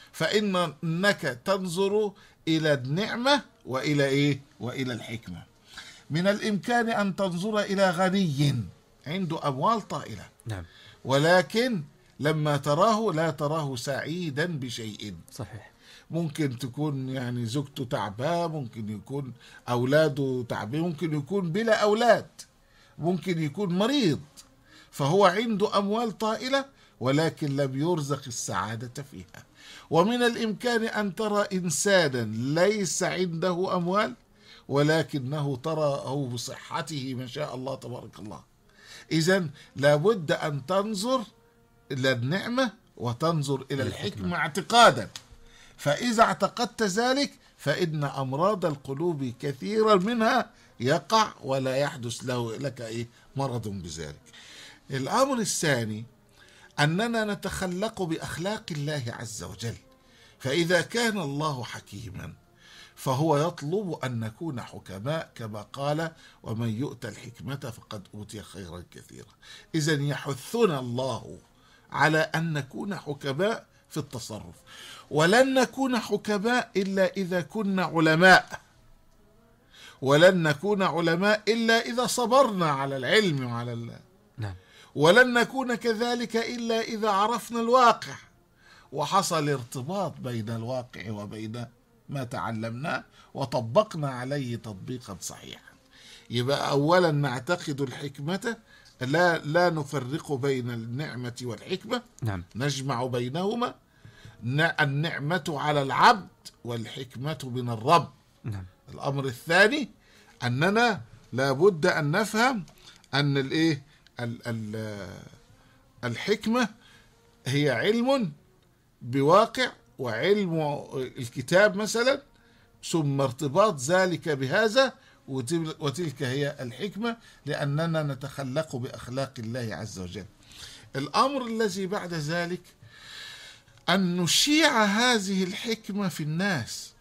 فإنك تنظر إلى النعمة وإلى إيه؟ وإلى الحكمة. من الإمكان أن تنظر إلى غني عنده أموال طائلة، نعم، ولكن لما تراه لا تراه سعيدا بشيء. صحيح. ممكن تكون يعني زوجته تعبان، ممكن يكون أولاده تعبان، ممكن يكون بلا أولاد، ممكن يكون مريض، فهو عنده أموال طائلة ولكن لم يرزق السعادة فيها. ومن الإمكان أن ترى إنسانا ليس عنده أموال ولكنه تراه بصحته ما شاء الله تبارك الله. إذن لابد أن تنظر إلى النعمة وتنظر إلى الحكمة اعتقادا، فإذا اعتقدت ذلك فإن أمراض القلوب كثيرا منها يقع ولا يحدث لك مرض بذلك. الأمر الثاني أننا نتخلق بأخلاق الله عز وجل، فإذا كان الله حكيما فهو يطلب أن نكون حكماء كما قال ومن يؤت الحكمة فقد أوتي خيرا كثيرا. إذن يحثنا الله على أن نكون حكماء في التصرف، ولن نكون حكماء إلا إذا كنا علماء، ولن نكون علماء إلا إذا صبرنا على العلم وعلى نعم. ولن نكون كذلك إلا إذا عرفنا الواقع وحصل ارتباط بين الواقع وبين ما تعلمناه وطبقنا عليه تطبيقا صحيحا. يبقى أولا نعتقد الحكمة، لا نفرق بين النعمة والحكمة، نعم، نجمع بينهما. النعمة على العبد والحكمة من الرب. نعم. الأمر الثاني أننا لابد أن نفهم أن الحكمة هي علم بواقع وعلم الكتاب مثلا، ثم ارتباط ذلك بهذا وتلك هي الحكمة، لأننا نتخلق بأخلاق الله عز وجل. الأمر الذي بعد ذلك أن نشيع هذه الحكمة في الناس،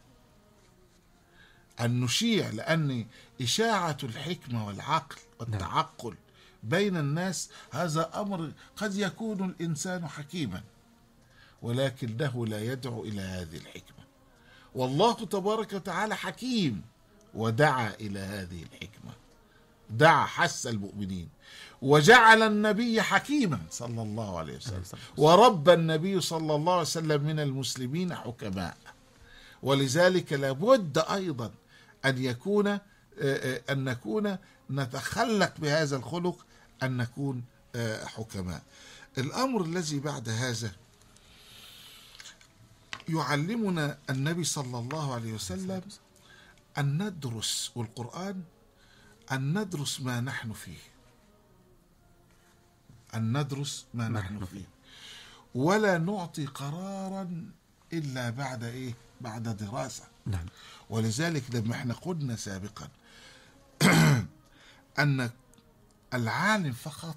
أن نشيع، لأن إشاعة الحكمة والعقل والتعقل بين الناس هذا أمر قد يكون الإنسان حكيما ولكنه لا يدعو إلى هذه الحكمة. والله تبارك وتعالى حكيم ودعا إلى هذه الحكمة، دعا حث المؤمنين، وجعل النبي حكيما صلى الله عليه وسلم، وربى النبي صلى الله عليه وسلم من المسلمين حكماء. ولذلك لابد أيضا أن نكون نتخلق بهذا الخلق، أن نكون حكماء. الأمر الذي بعد هذا يعلمنا النبي صلى الله عليه وسلم أن ندرس، والقرآن أن ندرس ما نحن فيه، أن ندرس ما نحن فيه، ولا نعطي قرارا إلا بعد بعد دراسة. نعم. ولذلك لما احنا قلنا سابقا أن العالم فقط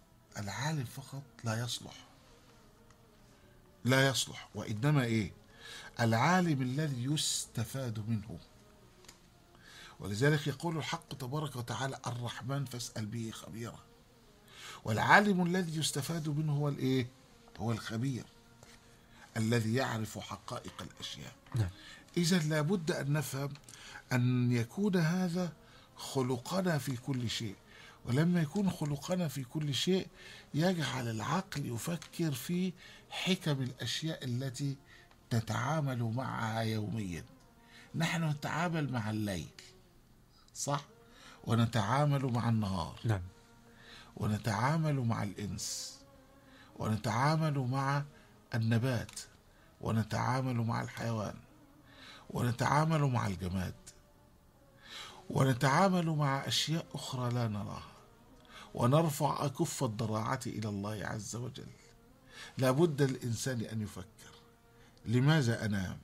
لا يصلح، وإنما العالم الذي يستفاد منه. ولذلك يقول الحق تبارك وتعالى: الرحمن فاسأل به خبيرا. والعالم الذي يستفاد منه هو الخبير الذي يعرف حقائق الأشياء. نعم. إذا لابد أن نفهم أن يكون هذا خلقنا في كل شيء، ولما يكون خلقنا في كل شيء يجعل العقل يفكر في حكم الأشياء التي نتعامل معها يوميا. نحن نتعامل مع الليل، صح؟ ونتعامل مع النهار. نعم. ونتعامل مع الإنس، ونتعامل مع النبات، ونتعامل مع الحيوان، ونتعامل مع الجماد، ونتعامل مع أشياء أخرى لا نراها، ونرفع أكف الضراعة إلى الله عز وجل. لابد الإنسان أن يفكر: لماذا أنام؟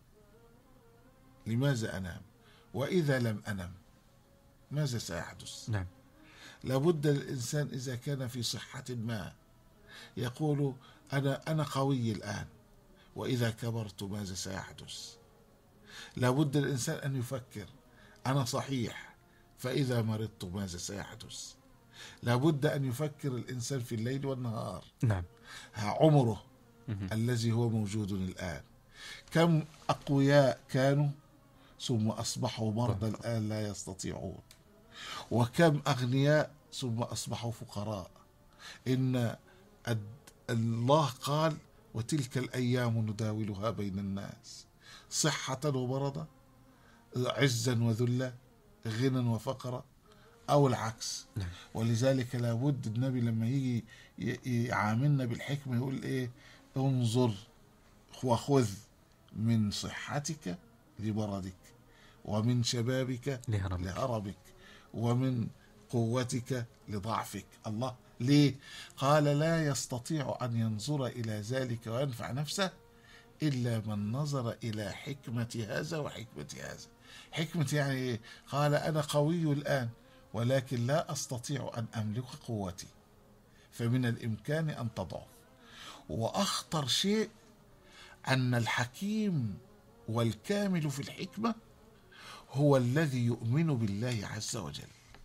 لماذا أنام؟ وإذا لم أنم ماذا سيحدث؟ نعم. لابد الإنسان إذا كان في صحة ما يقول: أنا قوي الآن، وإذا كبرت ماذا سيحدث؟ لابد الإنسان أن يفكر: أنا صحيح، فإذا مرضت ماذا سيحدث؟ لابد أن يفكر الإنسان في الليل والنهار. نعم. عمره الذي هو موجود الآن، كم أقوياء كانوا ثم أصبحوا مرضى الآن لا يستطيعون، وكم أغنياء ثم أصبحوا فقراء. إن الله قال: وتلك الأيام نداولها بين الناس، صحة ومرضا، عزا وذلا، غنى وفقرا، أو العكس. ولذلك لابد النبي لما يجي يعاملنا بالحكمة يقول انظر وخذ من صحتك لمرضك، ومن شبابك لهربك، ومن قوتك لضعفك. الله ليه؟ قال: لا يستطيع أن ينظر إلى ذلك وينفع نفسه إلا من نظر إلى حكمة هذا وحكمة هذا. حكمة يعني قال: أنا قوي الآن ولكن لا أستطيع أن أملك قوتي، فمن الإمكان أن تضعف. وأخطر شيء أن الحكيم والكامل في الحكمة هو الذي يؤمن بالله عز وجل.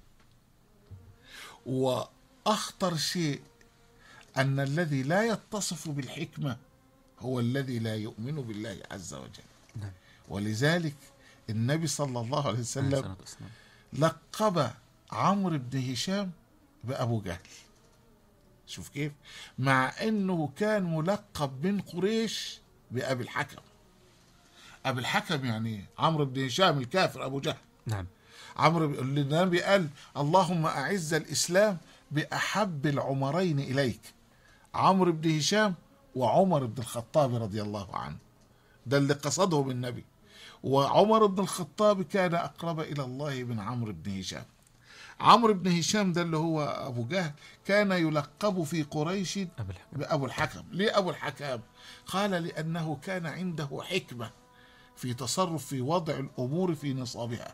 وأخطر شيء أن الذي لا يتصف بالحكمة هو الذي لا يؤمن بالله عز وجل. ولذلك النبي صلى الله عليه وسلم لقب عمرو بن هشام بأبو جهل. شوف كيف، مع أنه كان ملقب من قريش بأبي الحكم. أبي الحكم يعني عمرو بن هشام الكافر أبو جهل. نعم. عمرو النبي قال: اللهم أعز الإسلام بأحب العمرين إليك، عمرو بن هشام وعمر بن الخطاب رضي الله عنه. ده اللي قصدهم النبي. وعمر بن الخطاب كان أقرب إلى الله من عمرو بن هشام. عمرو بن هشام ده اللي هو أبو جهل كان يلقب في قريش بأبو الحكم. ليه أبو الحكم؟ قال: لأنه كان عنده حكمة في تصرف، في وضع الأمور في نصابها.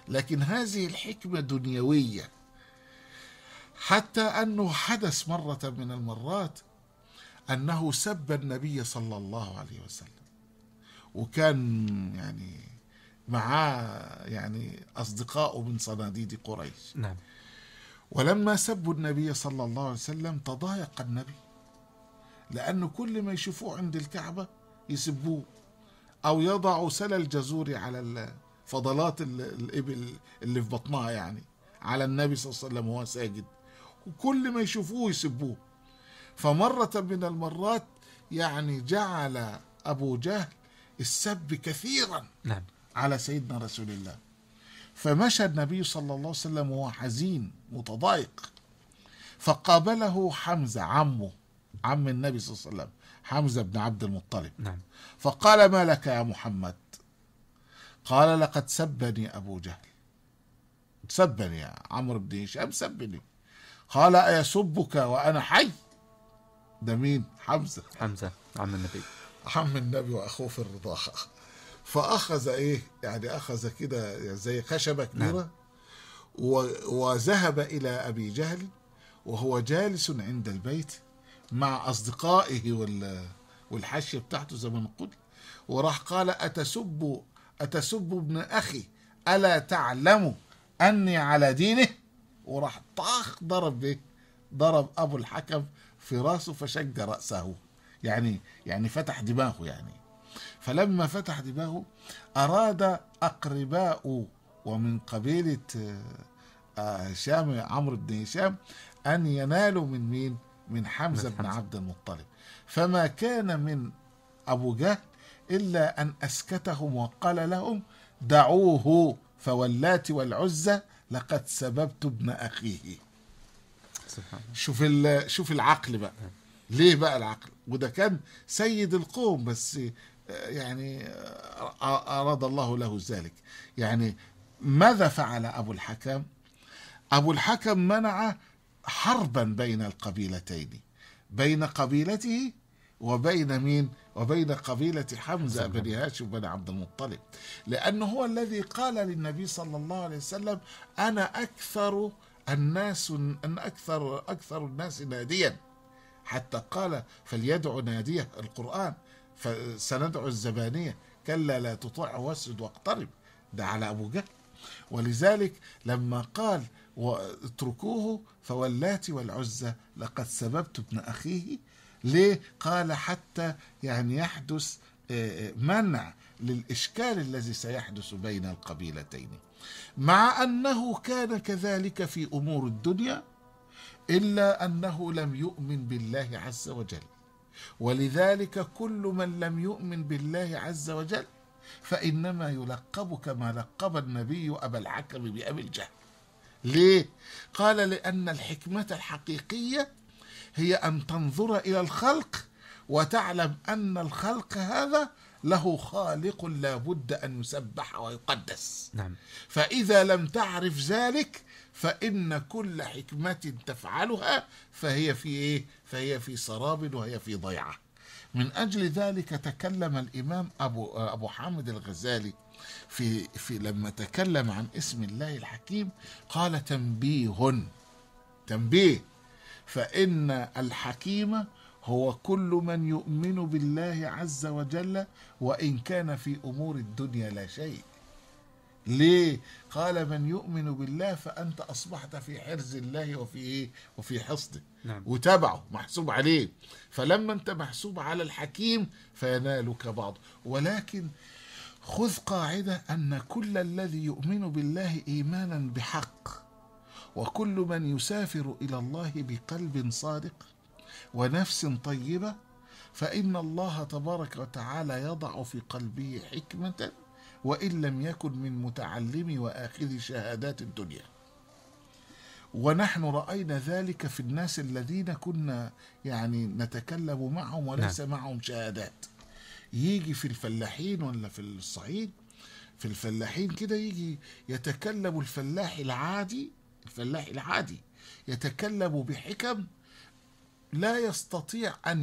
لكن هذه الحكمة دنيوية، حتى أنه حدث مرة من المرات أنه سب النبي صلى الله عليه وسلم، وكان يعني معاه يعني أصدقاء من صناديد قريش. نعم. ولما سبوا النبي صلى الله عليه وسلم تضايق النبي، لأنه كل ما يشوفوه عند الكعبة يسبوه، أو يضعوا سل الجزور على فضلات الإبل اللي في بطنها يعني على النبي صلى الله عليه وسلم وهو ساجد، وكل ما يشوفوه يسبوه. فمرة من المرات يعني جعل أبو جهل السب كثيرا نعم. على سيدنا رسول الله، فمشى النبي صلى الله عليه وسلم وهو حزين متضايق، فقابله حمزة عم النبي صلى الله عليه وسلم، حمزة بن عبد المطلب. نعم. فقال: ما لك يا محمد؟ قال: لقد سبني أبو جهل، سبني يا عمرو بن هشام، سبني. قال: أيسبك وأنا حي؟ ده مين؟ حمزة عم النبي، عم النبي وأخوه في الرضاعة. فأخذ يعني أخذ كده زي خشبة كبيرة. نعم. وذهب إلى أبي جهل وهو جالس عند البيت مع أصدقائه والحشية بتاعته زي ما نقول، وراح قال: أتسب ابن أخي ألا تعلم أني على دينه؟ وراح طاخ ضرب أبو الحكم في راسه فشج رأسه، يعني فتح دماغه يعني. فلما فتح دماغه أراد أقرباء ومن قبيلة هشام عمرو بن هشام أن ينالوا من مين؟ من حمزة بن عبد المطلب. فما كان من أبو جهل إلا أن أسكتهم وقال لهم: دعوه فواللات والعزى لقد سببت ابن أخيه. شوف العقل بقى. ليه بقى العقل؟ وده كان سيد القوم، بس يعني أراد الله له ذلك. يعني ماذا فعل أبو الحكم؟ أبو الحكم منع حربا بين القبيلتين، بين قبيلته وبين مين؟ وبين قبيلة حمزة بن هاشم بن عبد المطلب، لأنه هو الذي قال للنبي صلى الله عليه وسلم: أنا أكثر الناس ناديا، حتى قال: فليدعو ناديه القرآن فسندعو الزبانية كلا لا تطعه واسجد واقترب. ده على أبو جهل. ولذلك لما قال: واتركوه فواللات والعزى لقد سببت ابن أخيه، ليه؟ قال حتى يعني يحدث منع للإشكال الذي سيحدث بين القبيلتين، مع أنه كان كذلك في أمور الدنيا، إلا أنه لم يؤمن بالله عز وجل. ولذلك كل من لم يؤمن بالله عز وجل فإنما يلقب كما لقب النبي أبا الحكم بأبي الجهل. ليه؟ قال: لأن الحكمة الحقيقية هي أن تنظر إلى الخلق وتعلم أن الخلق هذا له خالق لا بد أن يسبح ويقدس. نعم. فإذا لم تعرف ذلك فإن كل حكمة تفعلها فهي في سراب وهي في ضيعة. من أجل ذلك تكلم الإمام أبو حامد الغزالي في لما تكلم عن اسم الله الحكيم قال: تنبيه، فإن الحكيم هو كل من يؤمن بالله عز وجل وإن كان في أمور الدنيا لا شيء. ليه؟ قال: من يؤمن بالله فأنت أصبحت في حرز الله وفي حصده. نعم. وتبعه محسوب عليه، فلما أنت محسوب على الحكيم فينالك بعض. ولكن خذ قاعدة أن كل الذي يؤمن بالله إيمانا بحق، وكل من يسافر إلى الله بقلب صادق ونفس طيبة، فإن الله تبارك وتعالى يضع في قلبه حكمة وإن لم يكن من متعلم وآخذ شهادات الدنيا. ونحن رأينا ذلك في الناس الذين كنا يعني نتكلم معهم وليس معهم شهادات. يجي في الفلاحين ولا في الصعيد، في الفلاحين كده يجي يتكلم الفلاح العادي يتكلم بحكم لا يستطيع أن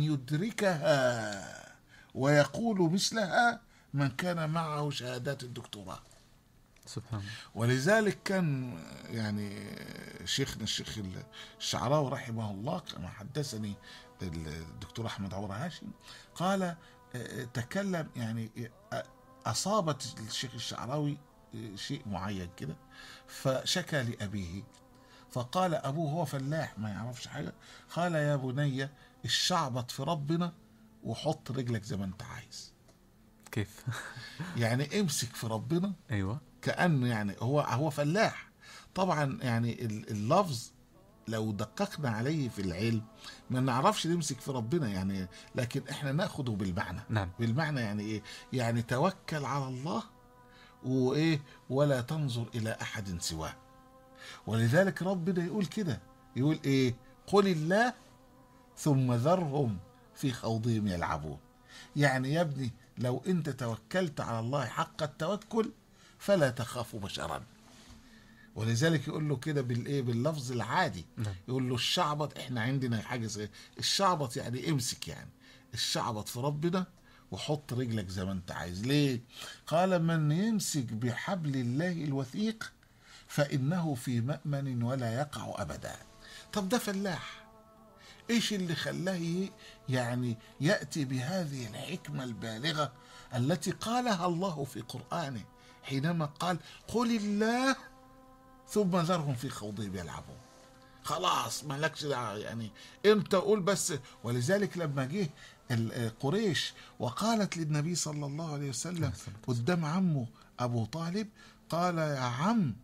يدركها ويقول مثلها من كان معه شهادات الدكتوراه. سبحان الله. ولذلك كان يعني شيخنا الشيخ الشعراوي رحمه الله كما حدثني الدكتور أحمد عور هاشم قال تكلم يعني أصابت الشيخ الشعراوي شيء معين كده فشكى لأبيه، فقال أبوه هو فلاح ما يعرفش حاجة، قال يا بني الشعبط في ربنا وحط رجلك زي ما انت عايز. كيف؟ يعني امسك في ربنا. أيوة. كأنه يعني هو فلاح طبعا، يعني اللفظ لو دققنا عليه في العلم ما نعرفش نمسك في ربنا يعني، لكن احنا ناخده بالمعنى. نعم. بالمعنى يعني ايه؟ يعني توكل على الله وايه ولا تنظر الى احد سواه. ولذلك ربنا يقول كده، يقول ايه؟ قل الله ثم ذرهم في خوضهم يلعبون. يعني يا ابني لو انت توكلت على الله حق التوكل فلا تخاف بشرا. ولذلك يقول له كده بالايه؟ باللفظ العادي. يقول له الشعبط، احنا عندنا حاجه زي الشعبط يعني امسك، يعني الشعبط في ربنا وحط رجلك زي ما انت عايز. ليه؟ قال من يمسك بحبل الله الوثيق فإنه في مأمن ولا يقع أبدا. طب ده فلاح، ايش اللي خلاه يعني يأتي بهذه الحكمة البالغة التي قالها الله في قرآنه حينما قال قل الله ثم ذرهم في خوضهم يلعبون. خلاص مالكش دعوه، يعني انت قول بس. ولذلك لما جه قريش وقالت للنبي صلى الله عليه وسلم قدام عمه أبو طالب، قال يا عم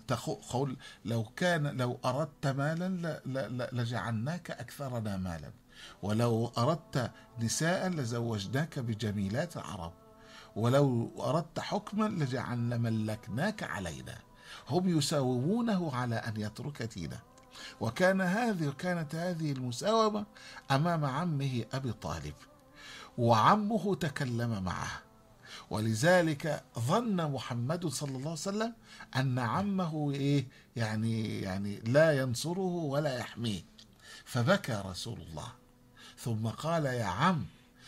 لو أردت مالا لجعلناك أكثرنا مالا، ولو أردت نساء لزوجناك بجميلات العرب، ولو أردت حكما لجعلنا ملكناك علينا. هم يساومونه على أن يترك دينه. كانت هذه المساومة أمام عمه أبي طالب، وعمه تكلم معه. ولذلك ظن محمد صلى الله عليه وسلم أن عمه يعني لا ينصره ولا يحميه، فبكى رسول الله ثم قال يا عم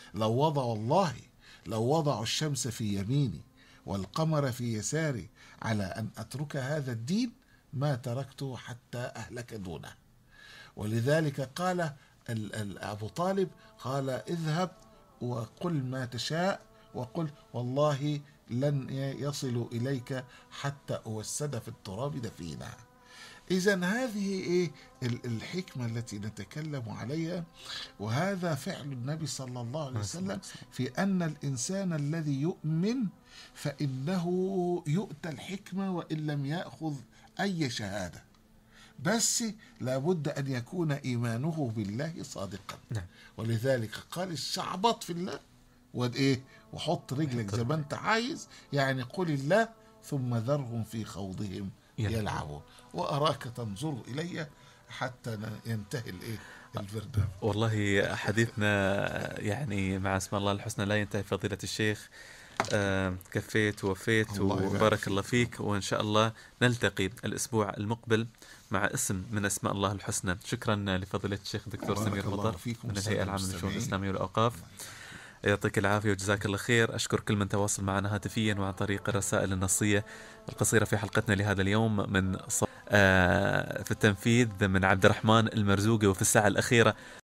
لو وضعوا الشمس في يميني والقمر في يساري على أن أترك هذا الدين ما تركته حتى أهلك دونه. ولذلك قال أبو طالب قال اذهب وقل ما تشاء، وقل والله لن يصلوا إليك حتى أوسد في التراب دفينا. إذن هذه الحكمة التي نتكلم عليها، وهذا فعل النبي صلى الله عليه وسلم في أن الإنسان الذي يؤمن فإنه يؤتى الحكمة وإن لم يأخذ أي شهادة، بس لابد أن يكون إيمانه بالله صادقا. ولذلك قال الشعبط في الله وحط رجلك زي ما انت عايز، يعني قل الله ثم ذرهم في خوضهم يلعبون وأراك تنظر إلي حتى ينتهي البرنامج. والله حديثنا يعني مع اسم الله الحسنى لا ينتهي فضيلة الشيخ. كفيت ووفيت وبارك الله فيك، وإن شاء الله نلتقي الأسبوع المقبل مع اسم من أسماء الله الحسنى. شكرا لفضيلة الشيخ دكتور سمير مطر من الهيئة العامة للشؤون الإسلامية والأوقاف. يعطيك العافية وجزاك الله خير. أشكر كل من تواصل معنا هاتفيا وعن طريق الرسائل النصية القصيرة في حلقتنا لهذا اليوم. في التنفيذ من عبد الرحمن المرزوقي، وفي الساعة الأخيرة